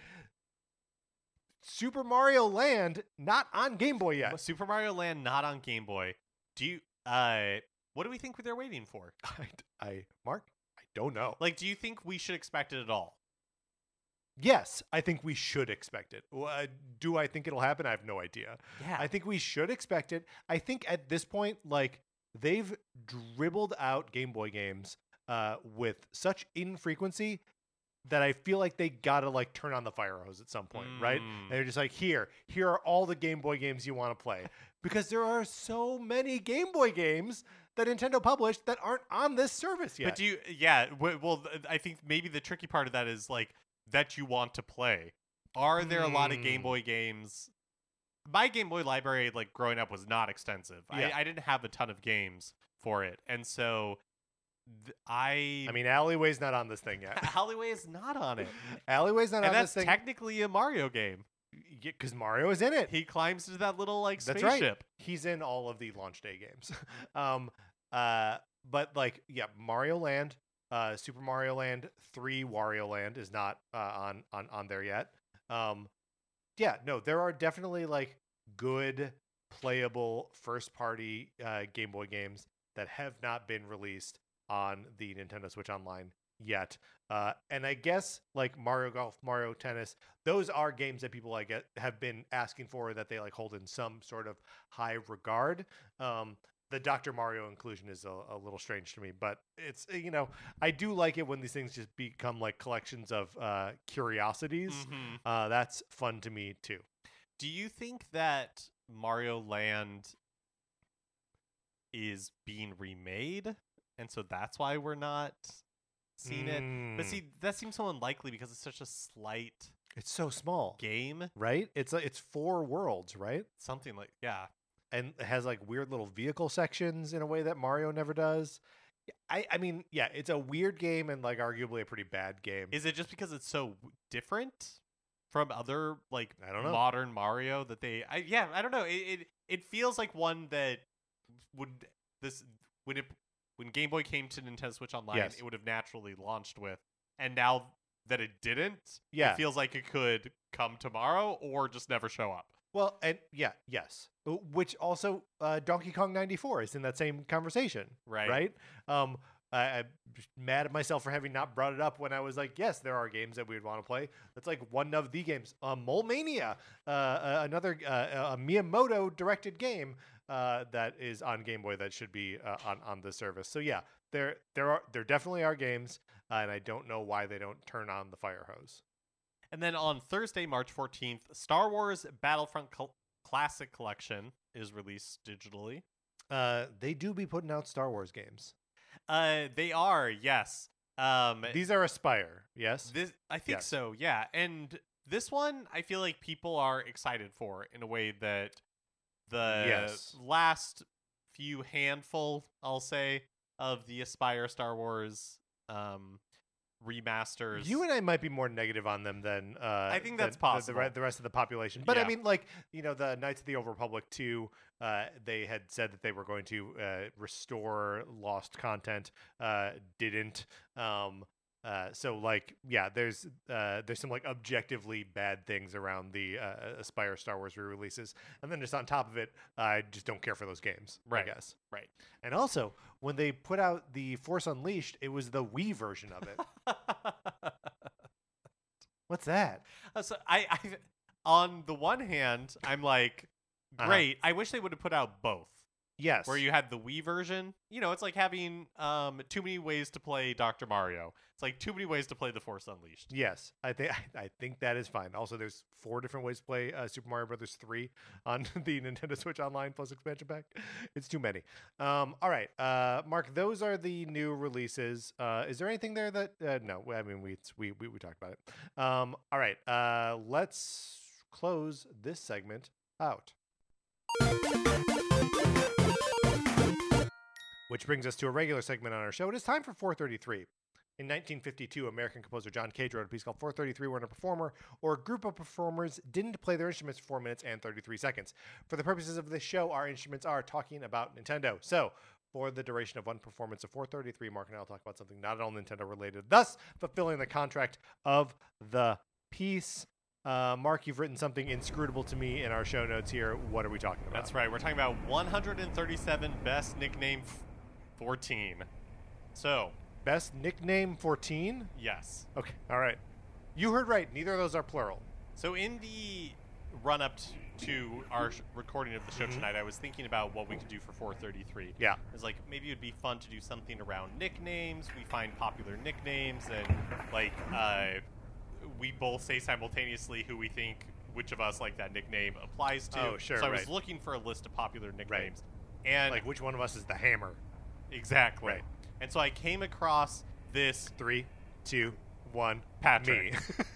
Speaker 1: Super Mario Land not on Game Boy yet.
Speaker 2: Super Mario Land not on Game Boy. Do you uh what do we think they're waiting for?
Speaker 1: I, I Mark, I don't know.
Speaker 2: Like, do you think we should expect it at all?
Speaker 1: Yes, I think we should expect it. Uh, do I think it'll happen? I have no idea.
Speaker 2: Yeah.
Speaker 1: I think we should expect it. I think at this point, like, they've dribbled out Game Boy games uh, with such infrequency that I feel like they gotta like turn on the fire hose at some point,
Speaker 2: mm.
Speaker 1: right? And they're just like, here, here are all the Game Boy games you want to play, because there are so many Game Boy games that Nintendo published that aren't on this service yet.
Speaker 2: But do you? Yeah. W- well, I think maybe the tricky part of that is like that you want to play. Are there mm. a lot of Game Boy games? My Game Boy library, like growing up, was not extensive.
Speaker 1: Yeah.
Speaker 2: I, I didn't have a ton of games for it, and so. Th- I
Speaker 1: I mean, Alleyway's not on this thing yet.
Speaker 2: Alleyway is not on it.
Speaker 1: Alleyway's not
Speaker 2: and
Speaker 1: on
Speaker 2: that's
Speaker 1: this thing.
Speaker 2: technically a Mario game.
Speaker 1: Because Mario is in it.
Speaker 2: He climbs into that little like
Speaker 1: That's
Speaker 2: spaceship.
Speaker 1: right. He's in all of the launch day games. um, uh, but like, yeah, Mario Land, uh, Super Mario Land three, Wario Land is not uh, on on on there yet. Um, yeah, no, there are definitely like good playable first party uh, Game Boy games that have not been released on the Nintendo Switch Online yet. Uh, and I guess like Mario Golf, Mario Tennis, those are games that people like have been asking for, that they like hold in some sort of high regard. Um, the Doctor Mario inclusion is a, a little strange to me, but it's, you know, I do like it when these things just become like collections of uh, curiosities.
Speaker 2: Mm-hmm.
Speaker 1: Uh, that's fun to me too.
Speaker 2: Do you think that Mario Land is being remade? And so that's why we're not seeing
Speaker 1: Mm.
Speaker 2: it. But see, that seems so unlikely because it's such a slight
Speaker 1: It's so small,
Speaker 2: game.
Speaker 1: right? It's like it's four worlds, right?
Speaker 2: Something like, yeah.
Speaker 1: And it has like weird little vehicle sections in a way that Mario never does. I, I mean, yeah, it's a weird game and like arguably a pretty bad game.
Speaker 2: Is it just because it's so different from other like
Speaker 1: I don't know.
Speaker 2: modern Mario that they? I, yeah, I don't know. It, it it feels like one that would this when it when Game Boy came to Nintendo Switch Online,
Speaker 1: Yes.
Speaker 2: it would have naturally launched with, and now that it didn't,
Speaker 1: Yeah.
Speaker 2: it feels like it could come tomorrow or just never show up.
Speaker 1: Well, and yeah, yes. Uh, Which also, uh, Donkey Kong ninety-four is in that same conversation,
Speaker 2: Right.
Speaker 1: Right. Um, I, I'm just mad at myself for having not brought it up when I was like, yes, there are games that we would want to play. That's like one of the games. Uh, Mole Mania, uh, uh, another uh, a Miyamoto directed game uh, that is on Game Boy that should be uh, on on the service. So yeah, there there are there definitely are games, uh, and I don't know why they don't turn on the fire hose.
Speaker 2: And then on Thursday, March fourteenth, Star Wars Battlefront Cl- Classic Collection is released digitally.
Speaker 1: Uh, they do be putting out Star Wars games.
Speaker 2: Uh, they are, yes. Um,
Speaker 1: These are Aspire, yes.
Speaker 2: this I think
Speaker 1: Yes.
Speaker 2: so, yeah. And this one, I feel like people are excited for in a way that the
Speaker 1: Yes.
Speaker 2: last few handful, I'll say, of the Aspire Star Wars um, remasters.
Speaker 1: You and I might be more negative on them than uh,
Speaker 2: I think
Speaker 1: than
Speaker 2: that's
Speaker 1: the- The,
Speaker 2: possible.
Speaker 1: re- the rest of the population. But I
Speaker 2: Yeah.
Speaker 1: mean, like you know, the Knights of the Old Republic two, uh, they had said that they were going to uh, restore lost content. Uh, didn't. Um, uh, so like, yeah, there's uh, there's some like objectively bad things around the uh, Aspire Star Wars re-releases, and then just on top of it, I just don't care for those games.
Speaker 2: Right.
Speaker 1: I guess.
Speaker 2: Right.
Speaker 1: And also, when they put out the Force Unleashed, it was the Wii version of it. What's that?
Speaker 2: Uh, so I, I, on the one hand, I'm like,
Speaker 1: Uh-huh.
Speaker 2: great. I wish they would have put out both.
Speaker 1: Yes.
Speaker 2: Where you had the Wii version. You know, it's like having um too many ways to play Doctor Mario. It's like too many ways to play The Force Unleashed.
Speaker 1: Yes, I think I think that is fine. Also, there's four different ways to play uh, Super Mario Brothers three on the Nintendo Switch Online plus expansion pack. It's too many. Um, all right, uh, Mark, those are the new releases. Uh, is there anything there that uh, no? I mean, we it's, we we we talked about it. Um, all right, uh, let's close this segment out. Which brings us to a regular segment on our show. It is time for four thirty-three. In nineteen fifty-two, American composer John Cage wrote a piece called four thirty-three, where a performer or a group of performers didn't play their instruments for four minutes and thirty-three seconds. For the purposes of this show, our instruments are talking about Nintendo. So, for the duration of one performance of four thirty-three, Mark and I will talk about something not at all Nintendo related, thus fulfilling the contract of the piece. Uh, Mark, you've written something inscrutable to me in our show notes here. What are we talking about?
Speaker 2: That's right. We're talking about one hundred thirty-seven best nickname fourteen. So,
Speaker 1: Best nickname fourteen?
Speaker 2: yes.
Speaker 1: Okay, all right. You heard right. Neither of those are plural.
Speaker 2: So in the run-up t- to our sh- recording of the show
Speaker 1: Mhm.
Speaker 2: tonight, I was thinking about what we could do for four thirty-three.
Speaker 1: Yeah.
Speaker 2: It's like maybe it'd be fun to do something around nicknames. We find popular nicknames, and like uh, we both say simultaneously who we think which of us like that nickname applies to.
Speaker 1: Oh, sure,
Speaker 2: So I was
Speaker 1: right.
Speaker 2: looking for a list of popular nicknames, and
Speaker 1: Like, which one of us is the hammer?
Speaker 2: exactly.
Speaker 1: Right.
Speaker 2: And so I came across this
Speaker 1: Three, two, one.
Speaker 2: Patrick.
Speaker 1: Me.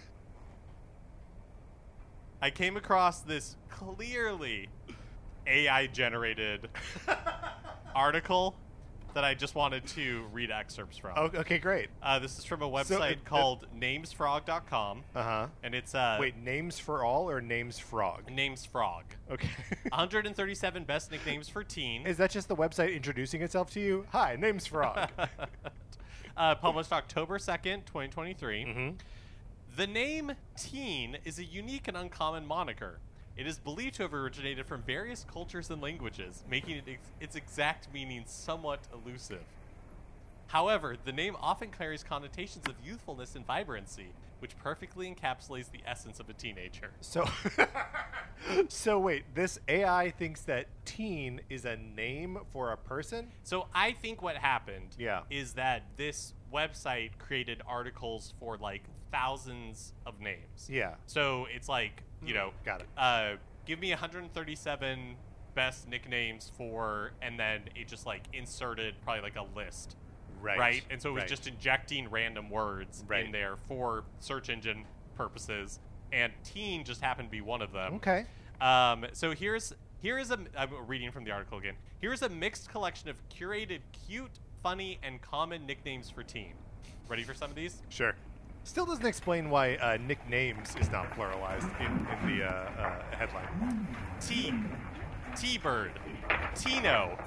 Speaker 2: I came across this clearly A I generated article that I just wanted to read excerpts from.
Speaker 1: Oh, okay, great.
Speaker 2: Uh, this is from a
Speaker 1: So
Speaker 2: website
Speaker 1: it-
Speaker 2: called names frog dot com,
Speaker 1: Uh huh.
Speaker 2: and it's uh,
Speaker 1: Wait, names for all or names frog?
Speaker 2: Names Frog.
Speaker 1: Okay.
Speaker 2: one hundred thirty-seven best nicknames for teen.
Speaker 1: Is that just the website introducing itself to you? Hi, name's frog.
Speaker 2: uh, published October second, twenty twenty-three.
Speaker 1: mm-hmm.
Speaker 2: The name Teen is a unique and uncommon moniker. It is believed to have originated from various cultures and languages, making it ex- its exact meaning somewhat elusive. However, the name often carries connotations of youthfulness and vibrancy, which perfectly encapsulates the essence of a teenager.
Speaker 1: So, so wait, this A I thinks that teen is a name for a person?
Speaker 2: So I think what happened
Speaker 1: Yeah.
Speaker 2: is that this website created articles for like thousands of names.
Speaker 1: Yeah.
Speaker 2: So it's like, you know,
Speaker 1: Got it.
Speaker 2: uh, give me one hundred thirty-seven best nicknames for, and then it just like inserted probably like a list,
Speaker 1: Right.
Speaker 2: right? And so it was
Speaker 1: right.
Speaker 2: just injecting random words
Speaker 1: Right.
Speaker 2: in there for search engine purposes, and teen just happened to be one of them.
Speaker 1: Okay.
Speaker 2: Um, so here's here is a I'm reading from the article again. Here's a mixed collection of curated, cute, funny, and common nicknames for teen. Ready for some of these?
Speaker 1: Sure. Still doesn't explain why uh, nicknames is not pluralized in, in the uh, uh, headline.
Speaker 2: T, T-Bird, Tino,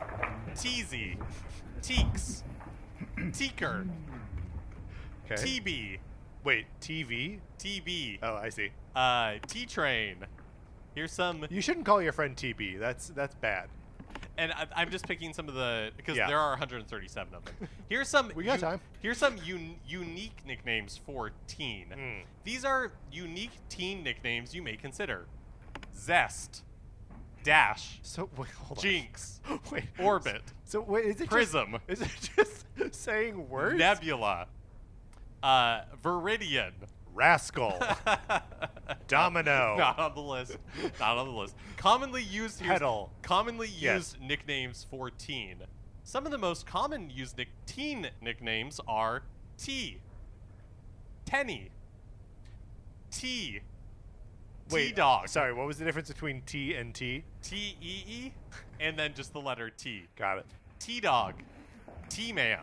Speaker 2: Teasy, Teeks, Teaker,
Speaker 1: Okay.
Speaker 2: T B,
Speaker 1: Wait, T V?
Speaker 2: T B.
Speaker 1: Oh, I see.
Speaker 2: Uh, T-Train. Here's some,
Speaker 1: You shouldn't call your friend T B. That's that's bad.
Speaker 2: and I, I'm just picking some of the because
Speaker 1: Yeah.
Speaker 2: there are one hundred thirty-seven of them. Here's some.
Speaker 1: We got
Speaker 2: u-
Speaker 1: time.
Speaker 2: Here's some un- unique nicknames for teen.
Speaker 1: Mm.
Speaker 2: These are unique teen nicknames you may consider: Zest, Dash,
Speaker 1: So wait, hold
Speaker 2: Jinx,
Speaker 1: on. Wait,
Speaker 2: Orbit,
Speaker 1: So wait, is it
Speaker 2: Prism,
Speaker 1: Just, is it just saying words?
Speaker 2: Nebula, uh, Viridian.
Speaker 1: Rascal. Domino.
Speaker 2: Not on the list. Not on the list. Commonly used here's-
Speaker 1: Pedal.
Speaker 2: Commonly
Speaker 1: Yes.
Speaker 2: used nicknames for teen. Some of the most common used nick- teen nicknames are T, Tenny, T,
Speaker 1: Wait,
Speaker 2: T-Dog,
Speaker 1: Sorry, what was the difference between T and T?
Speaker 2: T E E, and then just the letter T.
Speaker 1: Got it.
Speaker 2: T-Dog, T-Man.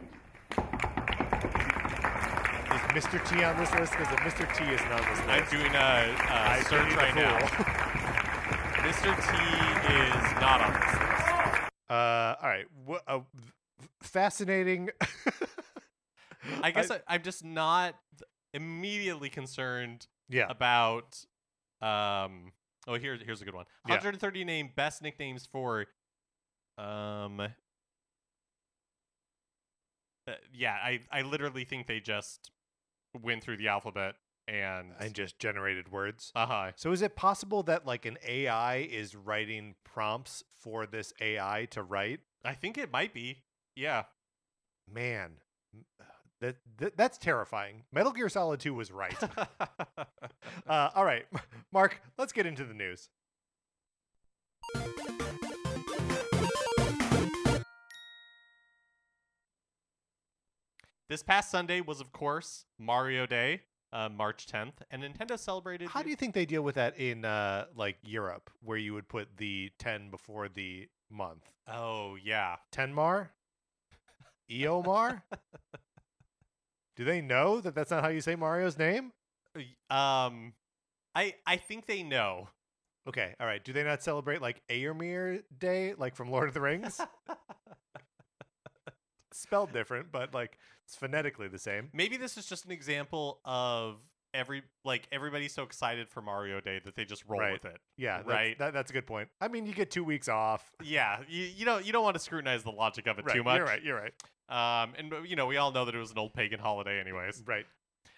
Speaker 1: Is Mister T on this list? Because if Mister T isn't on this list,
Speaker 2: I'm doing a, a
Speaker 1: I
Speaker 2: search
Speaker 1: pity the
Speaker 2: right now.
Speaker 1: fool.
Speaker 2: Mister T is not on this list.
Speaker 1: Uh, all right. Wha- uh, fascinating.
Speaker 2: I guess I, I'm just not immediately concerned
Speaker 1: yeah.
Speaker 2: about. Um. Oh, here's here's a good one.
Speaker 1: Yeah.
Speaker 2: one hundred thirty name best nicknames for. Um. uh, yeah, I I literally think they just went through the alphabet and.
Speaker 1: And just generated words.
Speaker 2: uh huh.
Speaker 1: So is it possible that like an A I is writing prompts for this A I to write?
Speaker 2: I think it might be. Yeah.
Speaker 1: Man, that, that that's terrifying. Metal Gear Solid two was right. uh, all right, Mark, let's get into the news.
Speaker 2: This past Sunday was, of course, Mario Day, uh, March tenth, and Nintendo celebrated.
Speaker 1: How do you think they deal with that in uh, like Europe, where you would put the ten before the month?
Speaker 2: Oh yeah.
Speaker 1: Tenmar? Eomar? Do they know that that's not how you say Mario's name?
Speaker 2: Um, I I think they know.
Speaker 1: Okay, all right. Do they not celebrate like Aermir Day, like from Lord of the Rings? Spelled different, but like it's phonetically the same.
Speaker 2: Maybe this is just an example of every like everybody's so excited for Mario Day that they just roll
Speaker 1: Right.
Speaker 2: with it.
Speaker 1: Yeah, that's,
Speaker 2: Right.
Speaker 1: That, that's a good point. I mean, you get two weeks off.
Speaker 2: Yeah, you, you don't you don't want to scrutinize the logic of it
Speaker 1: Right,
Speaker 2: too much.
Speaker 1: You're right. You're right.
Speaker 2: Um, and you know we all know that it was an old pagan holiday, anyways.
Speaker 1: Right.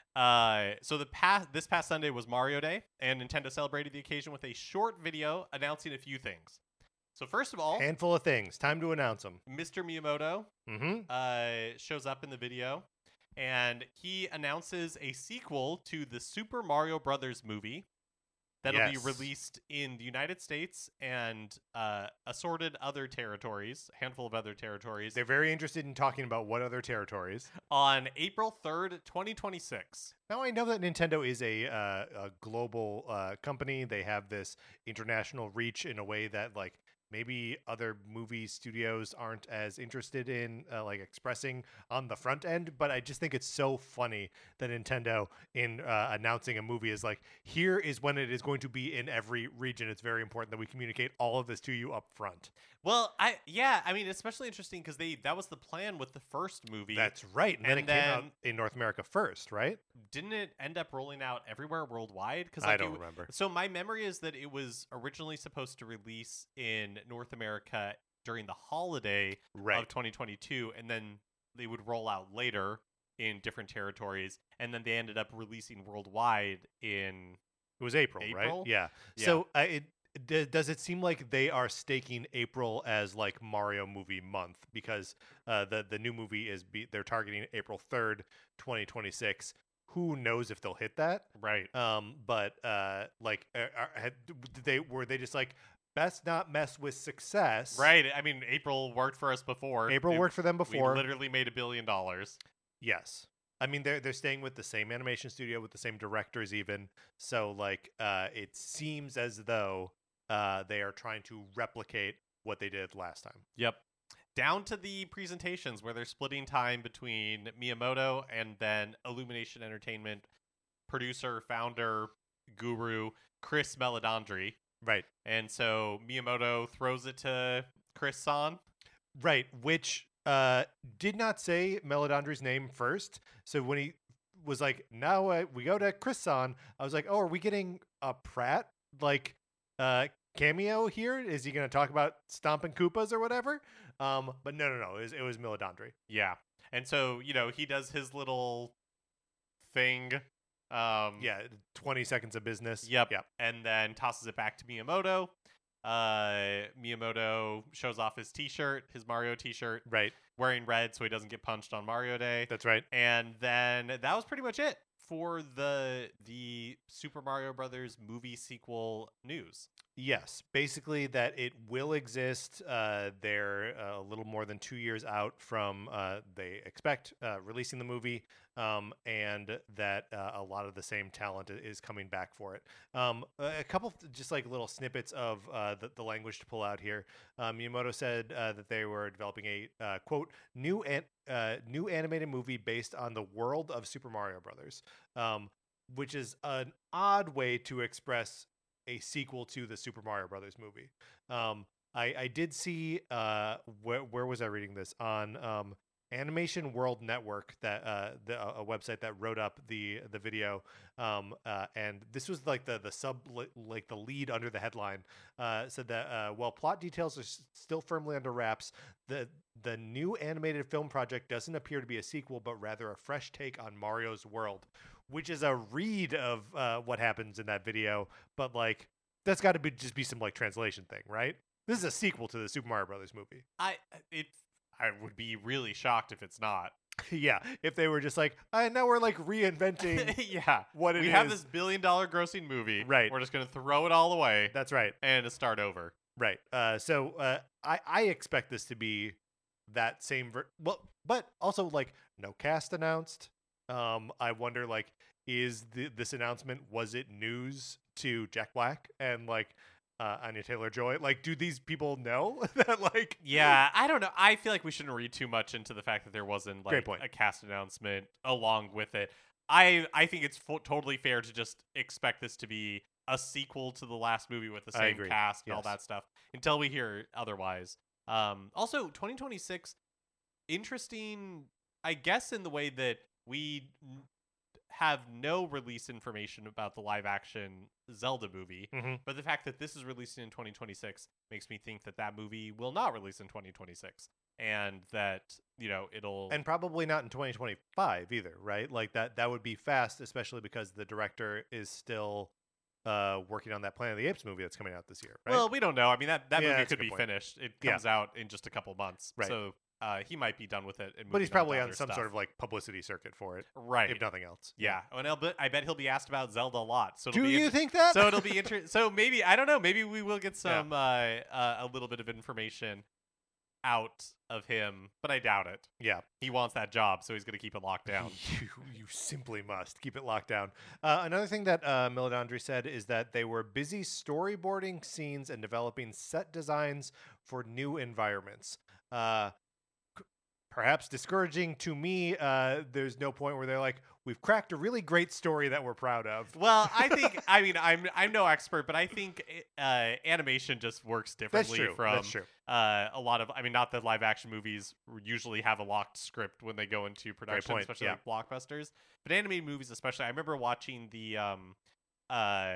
Speaker 2: Uh, so the past this past Sunday was Mario Day, and Nintendo celebrated the occasion with a short video announcing a few things. So first of all,
Speaker 1: Handful of things. Time to announce them.
Speaker 2: Mister Miyamoto
Speaker 1: Mm-hmm.
Speaker 2: uh, shows up in the video, and he announces a sequel to the Super Mario Brothers movie that'll
Speaker 1: Yes.
Speaker 2: be released in the United States and uh, assorted other territories, a handful of other territories,
Speaker 1: They're very interested in talking about what other territories.
Speaker 2: on April third, twenty twenty-six.
Speaker 1: Now, I know that Nintendo is a, uh, a global uh, company. They have this international reach in a way that, like, maybe other movie studios aren't as interested in, uh, like, expressing on the front end. But I just think it's so funny that Nintendo, in uh, announcing a movie, is like, here is when it is going to be in every region. It's very important that we communicate all of this to you up front.
Speaker 2: Well, I yeah, I mean, especially interesting because they that was the plan with the first movie.
Speaker 1: That's right. And, then
Speaker 2: And
Speaker 1: it came out
Speaker 2: then-
Speaker 1: in North America first, right?
Speaker 2: Didn't it end up rolling out everywhere worldwide? Because
Speaker 1: I don't remember.
Speaker 2: So my memory is that it was originally supposed to release in North America during the holiday
Speaker 1: Right.
Speaker 2: of twenty twenty-two, and then they would roll out later in different territories, and then they ended up releasing worldwide in.
Speaker 1: It was April,
Speaker 2: April?
Speaker 1: right? Yeah.
Speaker 2: Yeah.
Speaker 1: So uh, it d- does it seem like they are staking April as like Mario movie month because uh, the the new movie is be- they're targeting April third, twenty twenty-six. Who knows if they'll hit that?
Speaker 2: Right.
Speaker 1: Um, but uh, like, are, are, had, did they were they just like best not mess with success?
Speaker 2: Right. I mean, April worked for us before.
Speaker 1: April
Speaker 2: It-
Speaker 1: worked for them before.
Speaker 2: We literally made a billion dollars.
Speaker 1: Yes. I mean, they're they're staying with the same animation studio, with the same directors, even. So, like, uh, it seems as though uh, they are trying to replicate what they did last time.
Speaker 2: Yep. Down to the presentations where they're splitting time between Miyamoto and then Illumination Entertainment producer, founder, guru, Chris Meledandri.
Speaker 1: Right.
Speaker 2: And so Miyamoto throws it to Chris San.
Speaker 1: Right. Which uh, did not say Meledandri's name first. So when he was like, now uh, we go to Chris-san. I was like, oh, are we getting a Pratt like uh, cameo here? Is he going to talk about stomping Koopas or whatever? Um, but no, no, no. It was, it was Miladandri.
Speaker 2: Yeah. And so, you know, he does his little thing. Um,
Speaker 1: Yeah, twenty seconds of business.
Speaker 2: Yep.
Speaker 1: Yep.
Speaker 2: And then tosses it back to Miyamoto. Uh, Miyamoto shows off his T-shirt, his Mario T-shirt,
Speaker 1: Right.
Speaker 2: wearing red so he doesn't get punched on Mario Day.
Speaker 1: That's right.
Speaker 2: And then that was pretty much it for the the Super Mario Brothers movie sequel news.
Speaker 1: Yes, basically that it will exist. Uh, they're uh, a little more than two years out from uh, they expect uh, releasing the movie, um, and that uh, a lot of the same talent i- is coming back for it. Um, a a couple of just like little snippets of uh, the, the language to pull out here. Uh, Miyamoto said uh, that they were developing a uh, quote new an- uh, new animated movie based on the world of Super Mario Brothers, um, which is an odd way to express a sequel to the Super Mario Brothers movie. Um, I, I did see uh, where where was I reading this on um, Animation World Network, that uh, the, a website that wrote up the the video, um, uh, and this was like the the sub like the lead under the headline uh, said that uh, while plot details are s- still firmly under wraps, the the new animated film project doesn't appear to be a sequel, but rather a fresh take on Mario's world, which is a read of uh, what happens in that video. But like, that's got to be just be some like translation thing, right? This is a sequel to the Super Mario Brothers movie.
Speaker 2: I it I would be really shocked if it's not.
Speaker 1: Yeah, if they were just like, uh, now we're like reinventing
Speaker 2: yeah.
Speaker 1: what it
Speaker 2: we
Speaker 1: is.
Speaker 2: have this billion dollar grossing movie.
Speaker 1: Right.
Speaker 2: We're just gonna throw it all away
Speaker 1: That's right,
Speaker 2: and to start over.
Speaker 1: right. Uh, so uh, I I expect this to be that same ver- well, but also like no cast announced. Um, I wonder like, is the, this announcement, was it news to Jack Black and like uh, Anya Taylor-Joy? Like, do these people know that like?
Speaker 2: Yeah, I don't know. I feel like we shouldn't read too much into the fact that there wasn't
Speaker 1: Great
Speaker 2: like
Speaker 1: point.
Speaker 2: a cast announcement along with it. I I think it's fo- totally fair to just expect this to be a sequel to the last movie with the
Speaker 1: I
Speaker 2: same
Speaker 1: agree.
Speaker 2: cast and all
Speaker 1: Yes.
Speaker 2: that stuff until we hear otherwise. Um, also, twenty twenty-six, interesting, I guess, in the way that we n- have no release information about the live action Zelda movie.
Speaker 1: Mhm.
Speaker 2: But the fact that this is releasing in twenty twenty-six makes me think that that movie will not release in twenty twenty-six, and that, you know, it'll
Speaker 1: And probably not in twenty twenty-five either, right? Like that that would be fast, especially because the director is still uh, working on that Planet of the Apes movie that's coming out this year, right?
Speaker 2: Well, we don't know. I mean, that that
Speaker 1: Yeah,
Speaker 2: movie
Speaker 1: that's a
Speaker 2: could
Speaker 1: good
Speaker 2: be
Speaker 1: point.
Speaker 2: finished. It
Speaker 1: Yeah.
Speaker 2: comes out in just a couple months,
Speaker 1: Right.
Speaker 2: so uh, he might be done with it. And
Speaker 1: but he's
Speaker 2: moving
Speaker 1: probably
Speaker 2: to
Speaker 1: on
Speaker 2: other
Speaker 1: some
Speaker 2: stuff.
Speaker 1: sort of like publicity circuit for it,
Speaker 2: right.
Speaker 1: if nothing else.
Speaker 2: Yeah, and I'll bet, I bet he'll be asked about Zelda a lot. So it'll
Speaker 1: Do
Speaker 2: be
Speaker 1: you
Speaker 2: inter-
Speaker 1: think that?
Speaker 2: so it'll be interesting. So maybe I don't know. Maybe we will get
Speaker 1: Yeah.
Speaker 2: some uh, uh, a little bit of information out of him, but I doubt it.
Speaker 1: Yeah.
Speaker 2: He wants that job, so he's going to keep it locked down.
Speaker 1: You, you simply must keep it locked down. Uh, another thing that uh, Miladandri said is that they were busy storyboarding scenes and developing set designs for new environments. Uh, c- perhaps discouraging to me. Uh, there's no point where they're like, we've cracked a really great story that we're proud of.
Speaker 2: Well, I think I mean I'm I'm no expert, but I think uh, animation just works
Speaker 1: That's
Speaker 2: differently
Speaker 1: true.
Speaker 2: from
Speaker 1: That's true.
Speaker 2: uh, a lot of. I mean, not that live action movies usually have a locked script when they go into production,
Speaker 1: point,
Speaker 2: especially
Speaker 1: yeah.
Speaker 2: like blockbusters. But animated movies, especially, I remember watching the um, uh,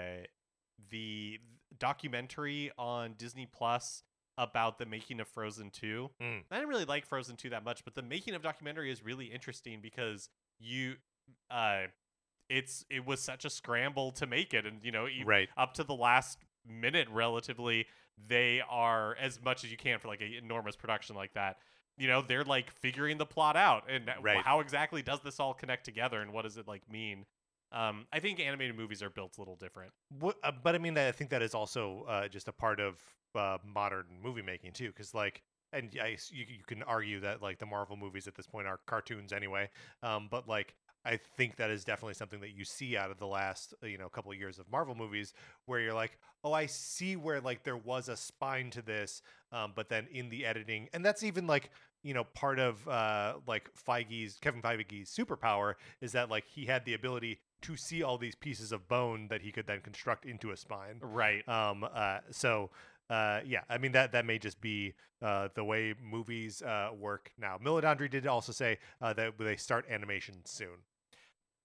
Speaker 2: the documentary on Disney Plus about the making of Frozen two.
Speaker 1: Mm.
Speaker 2: I didn't really like Frozen two that much, but the making of documentary is really interesting because you uh it's it was such a scramble to make it, and you know e-
Speaker 1: Right.
Speaker 2: up to the last minute relatively they are, as much as you can for like an enormous production like that, you know they're like figuring the plot out and uh,
Speaker 1: Right.
Speaker 2: how exactly does this all connect together and what does it like mean. um I think animated movies are built a little different.
Speaker 1: What, uh, but I mean, that I think that is also uh, just a part of uh, modern movie making too, because like, and I, s- you, you can argue that like the Marvel movies at this point are cartoons anyway. Um, but like, I think that is definitely something that you see out of the last uh, you know couple of years of Marvel movies, where you're like, oh, I see where like there was a spine to this, um, but then in the editing, and that's even like you know part of uh, like Feige's Kevin Feige's superpower is that like he had the ability to see all these pieces of bone that he could then construct into a spine.
Speaker 2: Right.
Speaker 1: Um, uh, so, uh, yeah, I mean that that may just be uh, the way movies uh, work now. Miladandri did also say uh, that they start animation soon.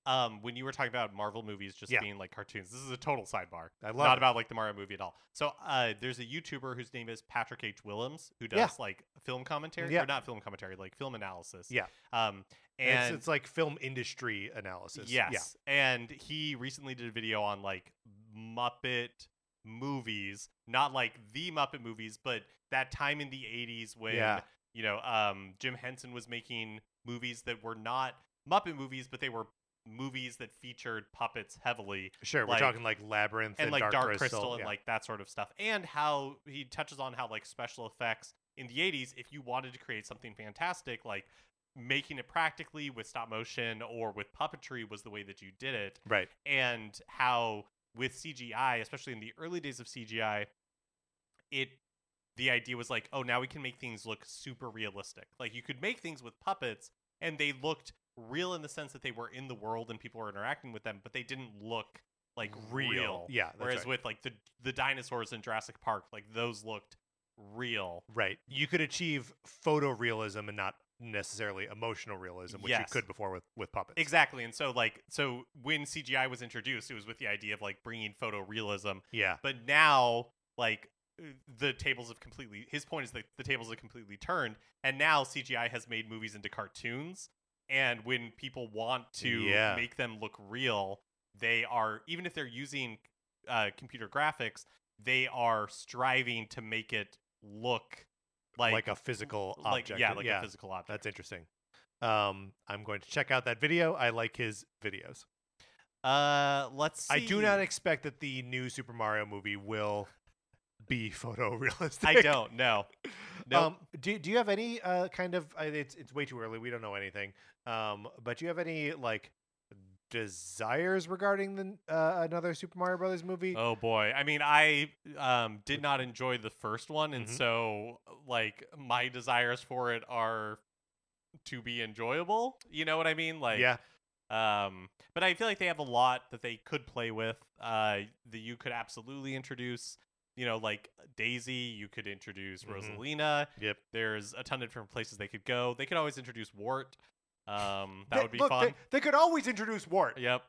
Speaker 2: um, when you were talking about Marvel movies just
Speaker 1: Yeah.
Speaker 2: being like cartoons, this is a total sidebar.
Speaker 1: I love
Speaker 2: Not
Speaker 1: it.
Speaker 2: about like the Mario movie at all. So uh, there's a YouTuber whose name is Patrick H. Willems who does
Speaker 1: Yeah.
Speaker 2: like film commentary,
Speaker 1: Yeah.
Speaker 2: or not film commentary, like film analysis.
Speaker 1: Yeah.
Speaker 2: Um,
Speaker 1: It's,
Speaker 2: and
Speaker 1: it's like film industry analysis.
Speaker 2: yes, and he recently did a video on like Muppet movies, not like the Muppet movies, but that time in the eighties when
Speaker 1: Yeah.
Speaker 2: you know um, Jim Henson was making movies that were not Muppet movies, but they were movies that featured puppets heavily.
Speaker 1: Yeah. Sure. We're
Speaker 2: Like-
Speaker 1: talking like Labyrinth
Speaker 2: and
Speaker 1: and,
Speaker 2: like
Speaker 1: Dark,
Speaker 2: Dark,
Speaker 1: Crystal,
Speaker 2: Crystal, and
Speaker 1: yeah.
Speaker 2: like that sort of stuff, and how he touches on how like special effects in the eighties, if you wanted to create something fantastic, like making it practically with stop motion or with puppetry was the way that you did it,
Speaker 1: Right.
Speaker 2: and how with C G I, especially in the early days of C G I, it the idea was like, oh, now we can make things look super realistic. Like you could make things with puppets and they looked real in the sense that they were in the world and people were interacting with them, but they didn't look like real.
Speaker 1: Yeah. That's
Speaker 2: Whereas
Speaker 1: right.
Speaker 2: with like the the dinosaurs in Jurassic Park, like those looked real.
Speaker 1: Right. You could achieve photorealism and not necessarily emotional realism, which you
Speaker 2: Yes.
Speaker 1: could before with, with puppets.
Speaker 2: Exactly. And so like so when C G I was introduced, it was with the idea of like bringing photorealism.
Speaker 1: Yeah.
Speaker 2: But now like uh, the tables have completely his point is that the tables have completely turned, and now C G I has made movies into cartoons, and when people want to
Speaker 1: Yeah.
Speaker 2: make them look real, they are, even if they're using uh, computer graphics, they are striving to make it look like,
Speaker 1: Like, a physical
Speaker 2: like
Speaker 1: object.
Speaker 2: yeah, like a physical object.
Speaker 1: That's interesting. Um, I'm going to check out that video. I like his videos.
Speaker 2: Uh, let's see.
Speaker 1: I do not expect that the new Super Mario movie will be photorealistic.
Speaker 2: I don't know. No.
Speaker 1: Um, do Do you have any uh kind of? uh, It's it's way too early. We don't know anything. Um, but do you have any like desires regarding the uh, another Super Mario Brothers movie?
Speaker 2: Oh boy. I mean, I um did not enjoy the first one, and
Speaker 1: Mhm.
Speaker 2: so like my desires for it are to be enjoyable. You know what I mean? Like
Speaker 1: yeah.
Speaker 2: um but I feel like they have a lot that they could play with. Uh that you could absolutely introduce, you know, like Daisy, you could introduce
Speaker 1: Mhm.
Speaker 2: Rosalina.
Speaker 1: Yep.
Speaker 2: There's a ton of different places they could go. They could always introduce Wart. Um that
Speaker 1: They-
Speaker 2: would be
Speaker 1: look,
Speaker 2: fun.
Speaker 1: They, they could always introduce Wart.
Speaker 2: Yep.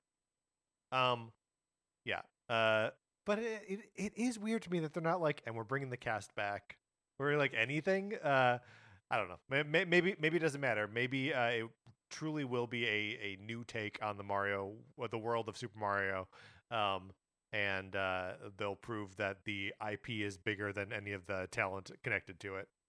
Speaker 1: Um, yeah. Uh, but it, it it is weird to me that they're not like, and we're bringing the cast back, or like anything. Uh, I don't know. May- may- Maybe maybe it doesn't matter. Maybe uh, it truly will be a a new take on the Mario, or the world of Super Mario. Um, and uh, they'll prove that the I P is bigger than any of the talent connected to it.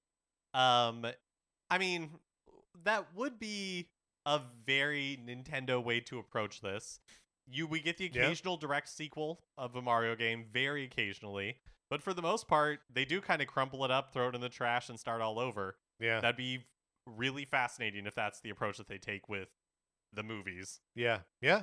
Speaker 2: Um, I mean, that would be a very Nintendo way to approach this. You we get the
Speaker 1: Yeah.
Speaker 2: occasional direct sequel of a Mario game, very occasionally, but for the most part, they do kind of crumple it up, throw it in the trash, and start all over.
Speaker 1: Yeah.
Speaker 2: That'd be really fascinating if that's the approach that they take with the movies.
Speaker 1: yeah. Yeah.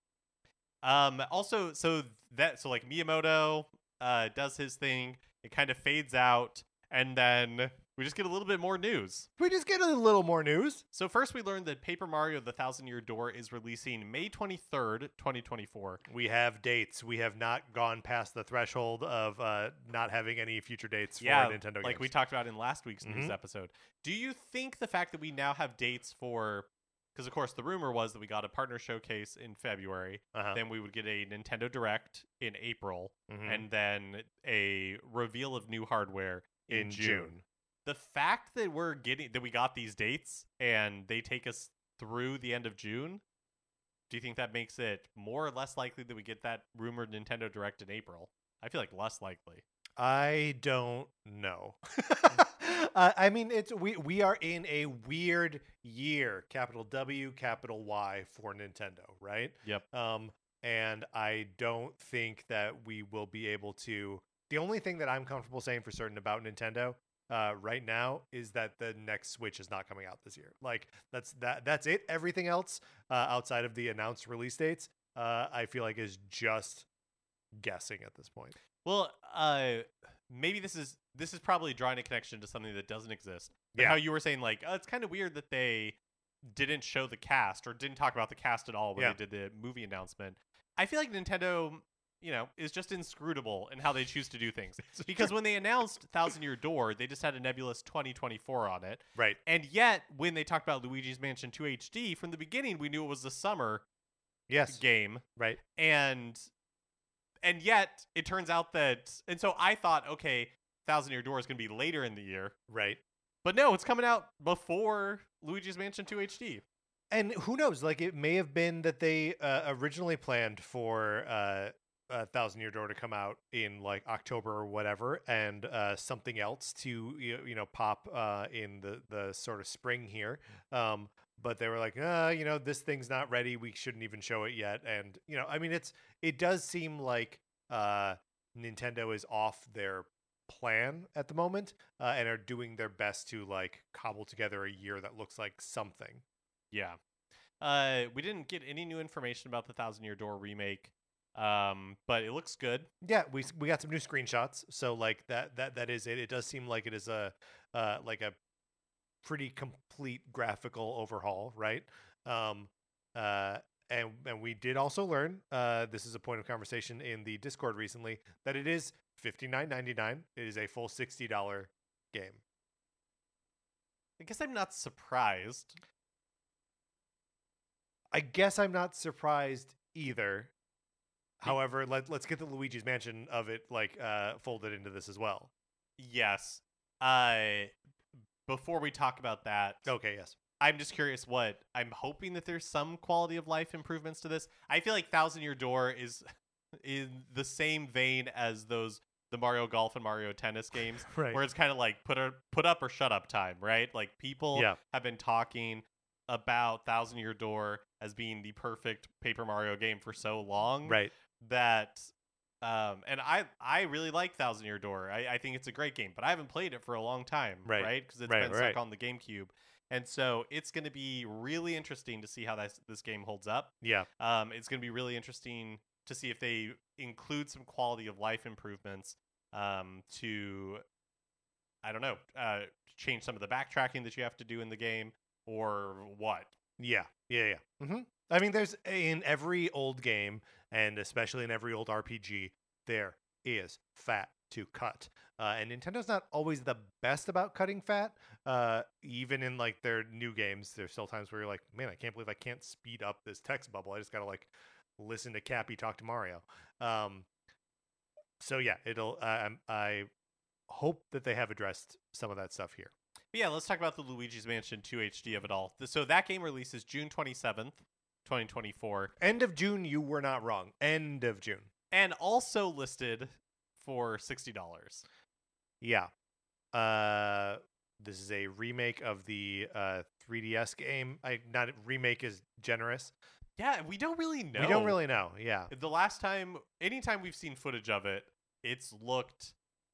Speaker 2: Um, also, so that so like Miyamoto uh does his thing, it kind of fades out, and then we just get a little bit more news.
Speaker 1: We just get a little more news.
Speaker 2: So first we learned that Paper Mario The Thousand Year Door is releasing May twenty-third, twenty twenty-four.
Speaker 1: We have dates. We have not gone past the threshold of uh, not having any future dates for
Speaker 2: Yeah,
Speaker 1: Nintendo
Speaker 2: like
Speaker 1: games.
Speaker 2: we talked about in last week's news
Speaker 1: Mhm.
Speaker 2: episode. Do you think the fact that we now have dates for, because of course the rumor was that we got a partner showcase in February,
Speaker 1: uh-huh.
Speaker 2: then we would get a Nintendo Direct in April,
Speaker 1: Mhm.
Speaker 2: and then a reveal of new hardware in,
Speaker 1: in
Speaker 2: June.
Speaker 1: June.
Speaker 2: The fact that we're getting that we got these dates and they take us through the end of June, do you think that makes it more or less likely that we get that rumored Nintendo Direct in April? I feel like less likely.
Speaker 1: I don't know. uh, I mean, it's we we are in a weird year, capital W, capital Y for Nintendo, right?
Speaker 2: Yep.
Speaker 1: Um, and I don't think that we will be able to. The only thing that I'm comfortable saying for certain about Nintendo uh, right now is that the next Switch is not coming out this year. Like that's that that's it. Everything else uh, outside of the announced release dates, uh, I feel like is just guessing at this point.
Speaker 2: Well, uh, maybe this is this is probably drawing a connection to something that doesn't exist. But
Speaker 1: Yeah.
Speaker 2: how you were saying, like, oh, it's kind of weird that they didn't show the cast or didn't talk about the cast at all when
Speaker 1: Yeah.
Speaker 2: they did the movie announcement. I feel like Nintendo, you know, is just inscrutable in how they choose to do things. Because when they announced Thousand Year Door, they just had a nebulous twenty twenty-four on it.
Speaker 1: Right.
Speaker 2: And yet, when they talked about Luigi's Mansion two H D, from the beginning, we knew it was the summer
Speaker 1: Yes.
Speaker 2: game,
Speaker 1: Right.
Speaker 2: and and yet it turns out that, and so I thought, okay, Thousand Year Door is going to be later in the year,
Speaker 1: Right.
Speaker 2: but no, it's coming out before Luigi's Mansion two H D.
Speaker 1: And who knows? Like, it may have been that they uh, originally planned for uh, a Thousand Year Door to come out in like October or whatever, and uh, something else to you you know pop uh, in the the sort of spring here. Um, but they were like, uh, you know, this thing's not ready. We shouldn't even show it yet. And you know, I mean, it's it does seem like uh, Nintendo is off their plan at the moment uh, and are doing their best to like cobble together a year that looks like something.
Speaker 2: Yeah. Uh, we didn't get any new information about the Thousand Year Door remake, um, but it looks good.
Speaker 1: Yeah, we we got some new screenshots. So like that that that is it. It does seem like it is a uh like a pretty complete graphical overhaul, right? Um uh and and we did also learn uh this is a point of conversation in the Discord recently that it is fifty-nine ninety-nine. It is a full sixty dollars game.
Speaker 2: I guess I'm not surprised.
Speaker 1: I guess I'm not surprised either. However, let, let's get the Luigi's Mansion of it like uh, folded into this as well.
Speaker 2: Yes. Uh, before we talk about that,
Speaker 1: Okay, yes.
Speaker 2: I'm just curious what I'm hoping that there's some quality of life improvements to this. I feel like Thousand Year Door is in the same vein as those the Mario Golf and Mario Tennis games,
Speaker 1: Right.
Speaker 2: where it's kind of like put a, put up or shut up time, right? Like people
Speaker 1: Yeah.
Speaker 2: have been talking about Thousand Year Door as being the perfect Paper Mario game for so long,
Speaker 1: Right.
Speaker 2: that um and I I really like Thousand Year Door. I, I think it's a great game, but I haven't played it for a long time,
Speaker 1: Right.
Speaker 2: right? Because it's
Speaker 1: Right,
Speaker 2: been stuck
Speaker 1: right.
Speaker 2: on the GameCube. And so it's going to be really interesting to see how this, this game holds up.
Speaker 1: Yeah.
Speaker 2: Um, it's going to be really interesting to see if they include some quality of life improvements um, to, I don't know, uh, change some of the backtracking that you have to do in the game or what.
Speaker 1: Yeah. Yeah. Yeah. hmm I mean, there's in every old game, and especially in every old R P G, there is fat to cut. Uh, and Nintendo's not always the best about cutting fat. Uh, even in like their new games, there's still times where you're like, man, I can't believe I can't speed up this text bubble. I just gotta like listen to Cappy talk to Mario. Um, so yeah, it'll. Uh, I'm- I hope that they have addressed some of that stuff here.
Speaker 2: But yeah, let's talk about the Luigi's Mansion two H D of it all. So that game releases June twenty-seventh, twenty twenty-four.
Speaker 1: End of June, you were not wrong. End of June.
Speaker 2: And also listed for sixty dollars.
Speaker 1: Yeah. Uh, this is a remake of the uh, three D S game. I not remake is generous.
Speaker 2: Yeah, we don't really know.
Speaker 1: We don't really know. Yeah.
Speaker 2: The last time, anytime we've seen footage of it, it's looked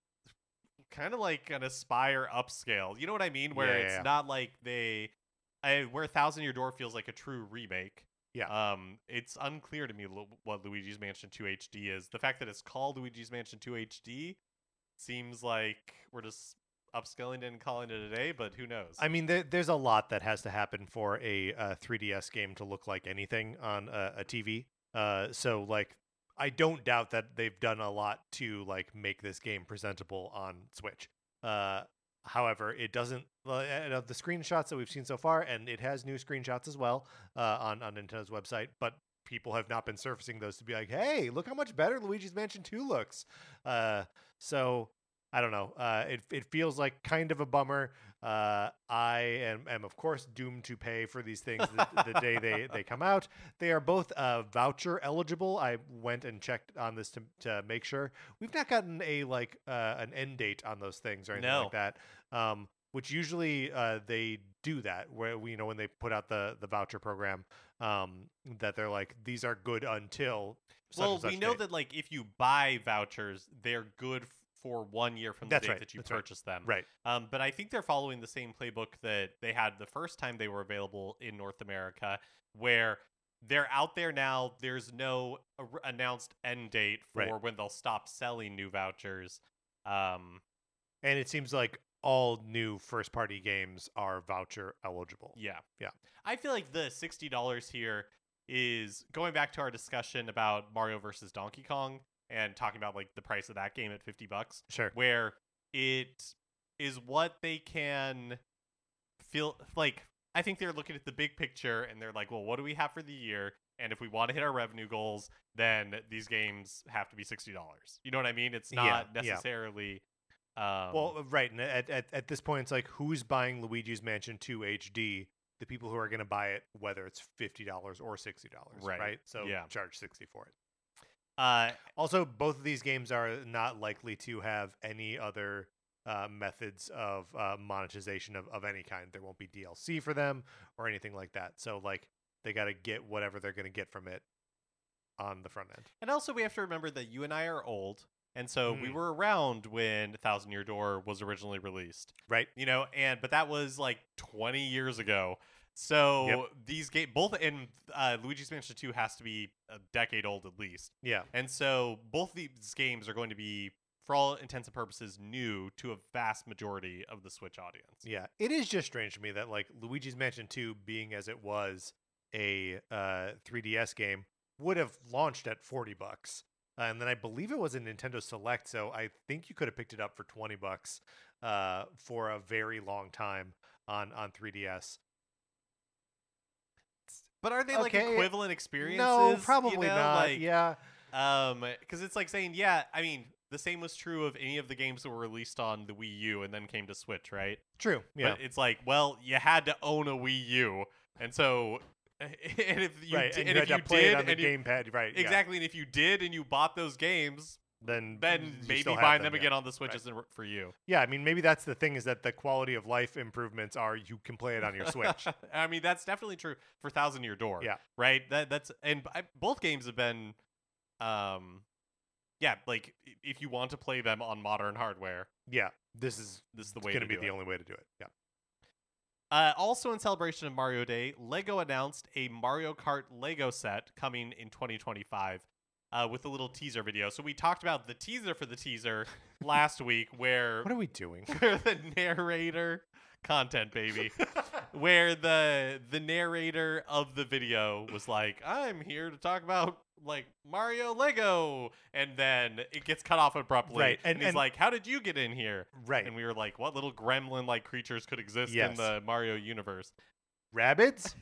Speaker 2: kind of like an Aspire upscale. You know what I mean? Where
Speaker 1: Yeah,
Speaker 2: it's
Speaker 1: yeah.
Speaker 2: not like they, I, where Thousand Year Door feels like a true remake.
Speaker 1: Yeah.
Speaker 2: Um, it's unclear to me lo- what Luigi's Mansion two H D is. The fact that it's called Luigi's Mansion two H D seems like we're just upscaling it and calling it a day, but who knows?
Speaker 1: I mean, there, there's a lot that has to happen for a uh, three D S game to look like anything on a, a T V. Uh, so like, I don't doubt that they've done a lot to like make this game presentable on Switch. Uh, however, it doesn't. Uh, of the screenshots that we've seen so far, and it has new screenshots as well uh, on on Nintendo's website, but people have not been surfacing those to be like, hey, look how much better Luigi's Mansion two looks. Uh, so I don't know. Uh, it it feels like kind of a bummer. Uh, I am, am of course doomed to pay for these things the, the day they, they come out. They are both uh, voucher eligible. I went and checked on this to to make sure. We've not gotten a like uh, an end date on those things or anything
Speaker 2: No.
Speaker 1: like that. Um, which usually uh, they do that where we you know when they put out the the voucher program um, that they're like these are good until. Such
Speaker 2: well,
Speaker 1: and such
Speaker 2: we know
Speaker 1: date.
Speaker 2: that like if you buy vouchers, they're good f- for one year from the
Speaker 1: That's
Speaker 2: date
Speaker 1: right,
Speaker 2: that you
Speaker 1: that's right.
Speaker 2: purchase them.
Speaker 1: Right.
Speaker 2: Um, but I think they're following the same playbook that they had the first time they were available in North America, where they're out there now. There's no a- announced end date for
Speaker 1: Right.
Speaker 2: when they'll stop selling new vouchers. Um,
Speaker 1: And it seems like all new first party games are voucher eligible.
Speaker 2: yeah,
Speaker 1: Yeah.
Speaker 2: I feel like the sixty dollars here is going back to our discussion about Mario versus Donkey Kong and talking about like the price of that game at fifty bucks.
Speaker 1: Sure.
Speaker 2: Where it is what they can feel like. I think they're looking at the big picture and they're like, well, what do we have for the year? and if we want to hit our revenue goals, then these games have to be sixty dollars. You know what I mean? It's
Speaker 1: Yeah,
Speaker 2: not
Speaker 1: yeah.
Speaker 2: necessarily. Um,
Speaker 1: Well, right, and at, at at this point, it's like who's buying Luigi's Mansion two H D? The people who are going to buy it, whether it's fifty dollars or sixty dollars,
Speaker 2: Right,
Speaker 1: right? So
Speaker 2: yeah.
Speaker 1: charge sixty for it.
Speaker 2: uh,
Speaker 1: Also, both of these games are not likely to have any other uh, methods of uh, monetization of, of any kind. There won't be D L C for them or anything like that. So, like, they got to get whatever they're going to get from it on the front end.
Speaker 2: and also we have to remember that you and I are old, and so we
Speaker 1: Mm.
Speaker 2: were around when Thousand Year Door was originally released.
Speaker 1: Right?
Speaker 2: You know, and but that was like twenty years ago. So
Speaker 1: Yep.
Speaker 2: these game both and uh, Luigi's Mansion two has to be a decade old at least.
Speaker 1: Yeah.
Speaker 2: And so both these games are going to be, for all intents and purposes, new to a vast majority of the Switch audience.
Speaker 1: Yeah. It is just strange to me that, like, Luigi's Mansion two, being as it was a uh, three D S game, would have launched at forty bucks. Uh, and then I believe it was a Nintendo Select, so I think you could have picked it up for twenty bucks uh, for a very long time on, on three D S.
Speaker 2: But are they like
Speaker 1: Okay.
Speaker 2: equivalent experiences?
Speaker 1: No,
Speaker 2: you
Speaker 1: probably
Speaker 2: know?
Speaker 1: not.
Speaker 2: Like,
Speaker 1: yeah.
Speaker 2: Um, because it's like saying, yeah, I mean, the same was true of any of the games that were released on the Wii U and then came to Switch, right?
Speaker 1: True. Yeah.
Speaker 2: But it's like, well, you had to own a Wii U, and so, and if you
Speaker 1: right.
Speaker 2: di-
Speaker 1: And,
Speaker 2: and
Speaker 1: you
Speaker 2: if
Speaker 1: had
Speaker 2: you
Speaker 1: to play
Speaker 2: did
Speaker 1: it on the
Speaker 2: and you,
Speaker 1: gamepad. Right. yeah.
Speaker 2: exactly, and if you did and you bought those games,
Speaker 1: Then,
Speaker 2: then
Speaker 1: you
Speaker 2: maybe
Speaker 1: still have
Speaker 2: buying them,
Speaker 1: yeah.
Speaker 2: again on the Switch
Speaker 1: Right.
Speaker 2: isn't for you.
Speaker 1: Yeah. I mean, maybe that's the thing, is that the quality of life improvements are you can play it on your Switch.
Speaker 2: I mean, that's definitely true for Thousand Year Door.
Speaker 1: Yeah.
Speaker 2: Right. That that's and I, both games have been, um, yeah, like i- if you want to play them on modern hardware,
Speaker 1: Yeah. This is
Speaker 2: this is the way
Speaker 1: going
Speaker 2: to
Speaker 1: to be
Speaker 2: do
Speaker 1: the
Speaker 2: it.
Speaker 1: only way to do it. Yeah.
Speaker 2: Uh, also in celebration of Mario Day, LEGO announced a Mario Kart Lego set coming in twenty twenty-five uh, with a little teaser video. So we talked about the teaser for the teaser last week, where,
Speaker 1: What are we doing?
Speaker 2: where the narrator content, baby, where the the narrator of the video was like, "I'm here to talk about like Mario Lego," and then it gets cut off abruptly,
Speaker 1: Right,
Speaker 2: and,
Speaker 1: and-
Speaker 2: he's
Speaker 1: and-
Speaker 2: like, "How did you get in here?"
Speaker 1: Right.
Speaker 2: And we were like, what little gremlin-like creatures could exist in
Speaker 1: Yes.
Speaker 2: the Mario universe?
Speaker 1: Rabbids?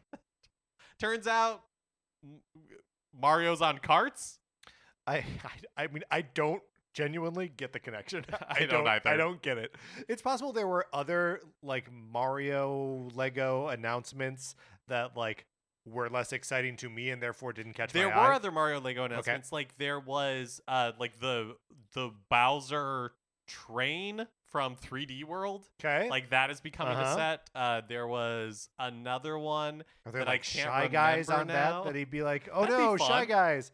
Speaker 2: Turns out M- Mario's on carts.
Speaker 1: I, I I mean I don't genuinely get the connection.
Speaker 2: I don't either.
Speaker 1: I don't get it. It's possible there were other like Mario Lego announcements that like were less exciting to me and therefore didn't catch
Speaker 2: There
Speaker 1: my
Speaker 2: were
Speaker 1: eye.
Speaker 2: other Mario Lego announcements. Like there was uh like the the Bowser train from three D World.
Speaker 1: Okay.
Speaker 2: Like that is becoming
Speaker 1: Uh-huh.
Speaker 2: a set. Uh there was another one.
Speaker 1: Are there
Speaker 2: that I
Speaker 1: like
Speaker 2: can't
Speaker 1: Shy Guys
Speaker 2: remember
Speaker 1: on
Speaker 2: now.
Speaker 1: that? That he'd be like, oh
Speaker 2: That'd be
Speaker 1: no, Shy
Speaker 2: fun.
Speaker 1: Guys.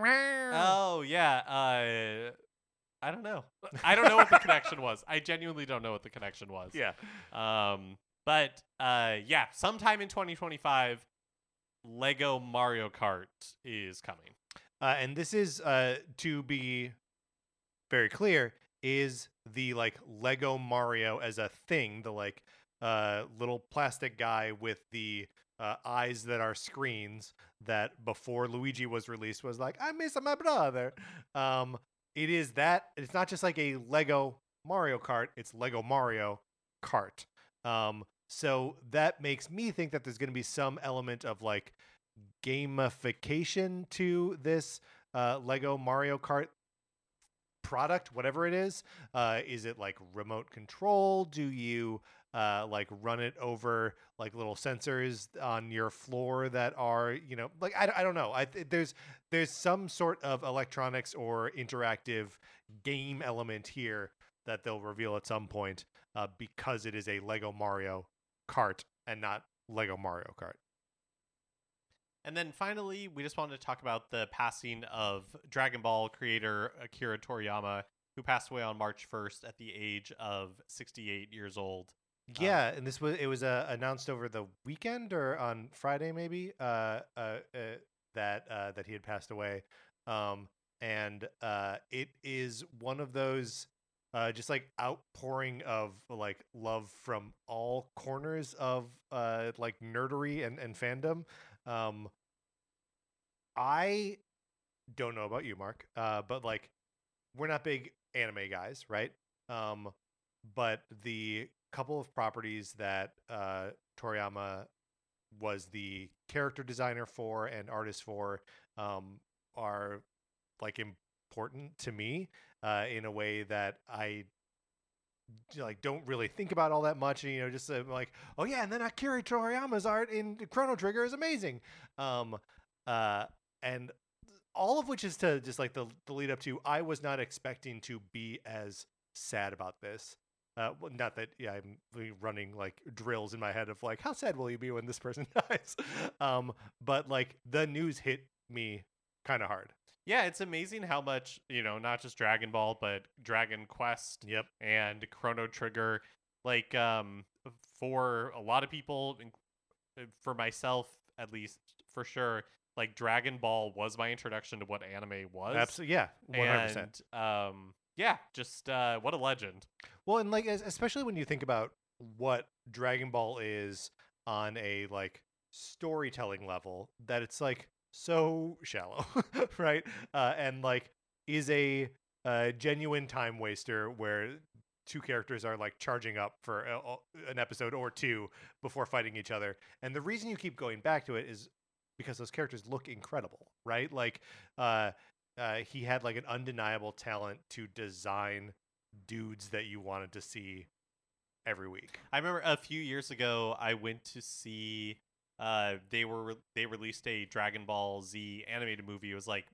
Speaker 2: Oh yeah. Uh I don't know. I don't know what the connection was. I genuinely don't know what the connection was.
Speaker 1: Yeah.
Speaker 2: Um, but uh, yeah, sometime in twenty twenty-five, Lego Mario Kart is coming.
Speaker 1: Uh, and this is, uh, to be very clear, is the like Lego Mario as a thing, the like uh, little plastic guy with the uh, eyes that are screens that before Luigi was released was like, I miss my brother. Um, it is that. It's not just like a Lego Mario Kart, it's Lego Mario Kart. Um, so that makes me think that there's going to be some element of like gamification to this uh, Lego Mario Kart product, whatever it is. Uh, is it like remote control? Do you uh, like run it over like little sensors on your floor that are, you know, like I, I don't know. I th- there's there's some sort of electronics or interactive game element here that they'll reveal at some point uh, because it is a Lego Mario Kart and not Lego Mario Kart.
Speaker 2: And then finally, we just wanted to talk about the passing of Dragon Ball creator Akira Toriyama, who passed away on March first at the age of sixty-eight years old.
Speaker 1: Yeah, and this was it was uh, announced over the weekend or on Friday maybe uh, uh, uh, that uh, that he had passed away, um, and uh, it is one of those uh, just like outpouring of like love from all corners of uh, like nerdery and, and fandom. Um, I don't know about you, Mark, uh, but like we're not big anime guys, right? Um, but the couple of properties that uh, Toriyama was the character designer for and artist for um, are like important to me uh, in a way that I like don't really think about all that much. You know, just uh, like, oh yeah, and then Akira Toriyama's art in Chrono Trigger is amazing. Um, uh, and all of which is to just like the, the lead up to, I was not expecting to be as sad about this. Uh, well, not that, yeah, I'm running like drills in my head of like, how sad will you be when this person dies? Um, but like the news hit me kind of hard.
Speaker 2: Yeah, it's amazing how much, you know, not just Dragon Ball, but Dragon Quest
Speaker 1: Yep.
Speaker 2: and Chrono Trigger, like um, for a lot of people, for myself at least, for sure, like Dragon Ball was my introduction to what anime was.
Speaker 1: Absolutely, yeah, one hundred percent.
Speaker 2: And um, yeah, just uh, what a legend.
Speaker 1: Well, and like especially when you think about what Dragon Ball is on a like storytelling level, that it's like so shallow, right? Uh, and like is a, a genuine time waster where two characters are like charging up for a, a, an episode or two before fighting each other. And the reason you keep going back to it is because those characters look incredible, right? Like uh, uh, he had like an undeniable talent to design dudes that you wanted to see every week.
Speaker 2: I remember a few years ago, I went to see. Uh, they were re- they released a Dragon Ball Z animated movie. It was like,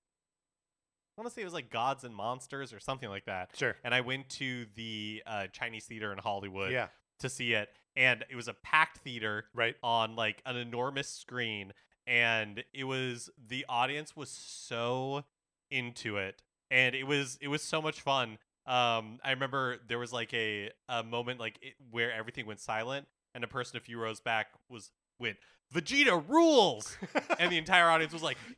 Speaker 2: I want to say it was like Gods and Monsters or something like that.
Speaker 1: Sure.
Speaker 2: And I went to the uh, Chinese theater in Hollywood
Speaker 1: Yeah.
Speaker 2: to see it, and it was a packed theater,
Speaker 1: Right.
Speaker 2: on like an enormous screen, and it was the audience was so into it, and it was it was so much fun. Um, I remember there was like a a moment like it, where everything went silent, and a person a few rows back was went, Vegeta rules, and the entire audience was like,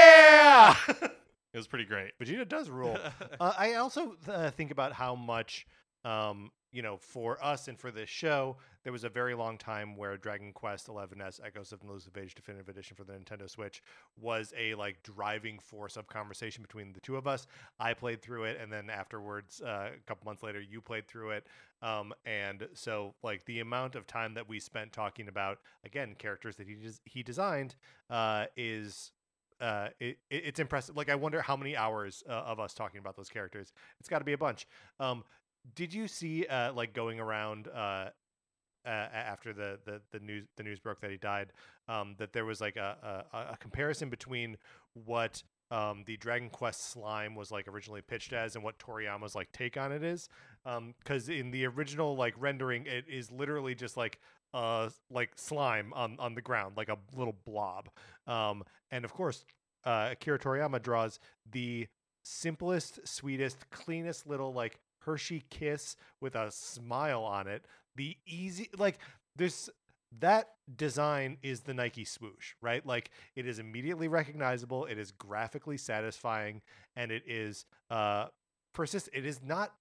Speaker 2: yeah. It was pretty great.
Speaker 1: Vegeta does rule. uh, I also uh, think about how much, um, you know, for us and for this show, there was a very long time where Dragon Quest eleven S Echoes of an Elusive Age Definitive Edition for the Nintendo Switch was a like driving force of conversation between the two of us. I played through it, and then afterwards, uh, a couple months later, you played through it. Um, and so like the amount of time that we spent talking about, again, characters that he des- he designed uh, is uh, it, it, it's impressive. Like I wonder how many hours uh, of us talking about those characters. It's got to be a bunch. Um, did you see uh, like going around uh, uh, after the, the the news the news broke that he died, um, that there was like a, a, a comparison between what um, the Dragon Quest slime was like originally pitched as and what Toriyama's like take on it is, because um, in the original like rendering it is literally just like uh like slime on on the ground, like a little blob, um, and of course uh, Akira Toriyama draws the simplest, sweetest, cleanest little like Hershey kiss with a smile on it. The easy, like there's that design is the Nike swoosh, right? Like it is immediately recognizable. It is graphically satisfying, and it is uh persist. It is not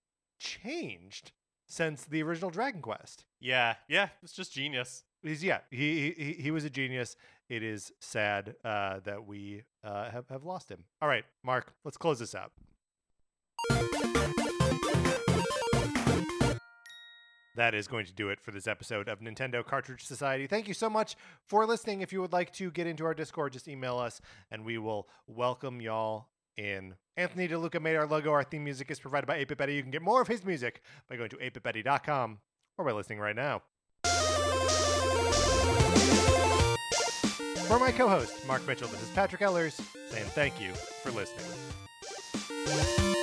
Speaker 1: changed since the original Dragon Quest.
Speaker 2: Yeah, yeah, it's just genius.
Speaker 1: He's yeah, he he he was a genius. It is sad uh, that we uh, have have lost him. All right, Mark, let's close this out. That is going to do it for this episode of Nintendo Cartridge Society. Thank you so much for listening. If you would like to get into our Discord, just email us and we will welcome y'all in. Anthony DeLuca made our logo. Our theme music is provided by eight bit Betty. You can get more of his music by going to eight bit betty dot com or by listening right now. For my co-host, Mark Mitchell, this is Patrick Ellers saying thank you for listening.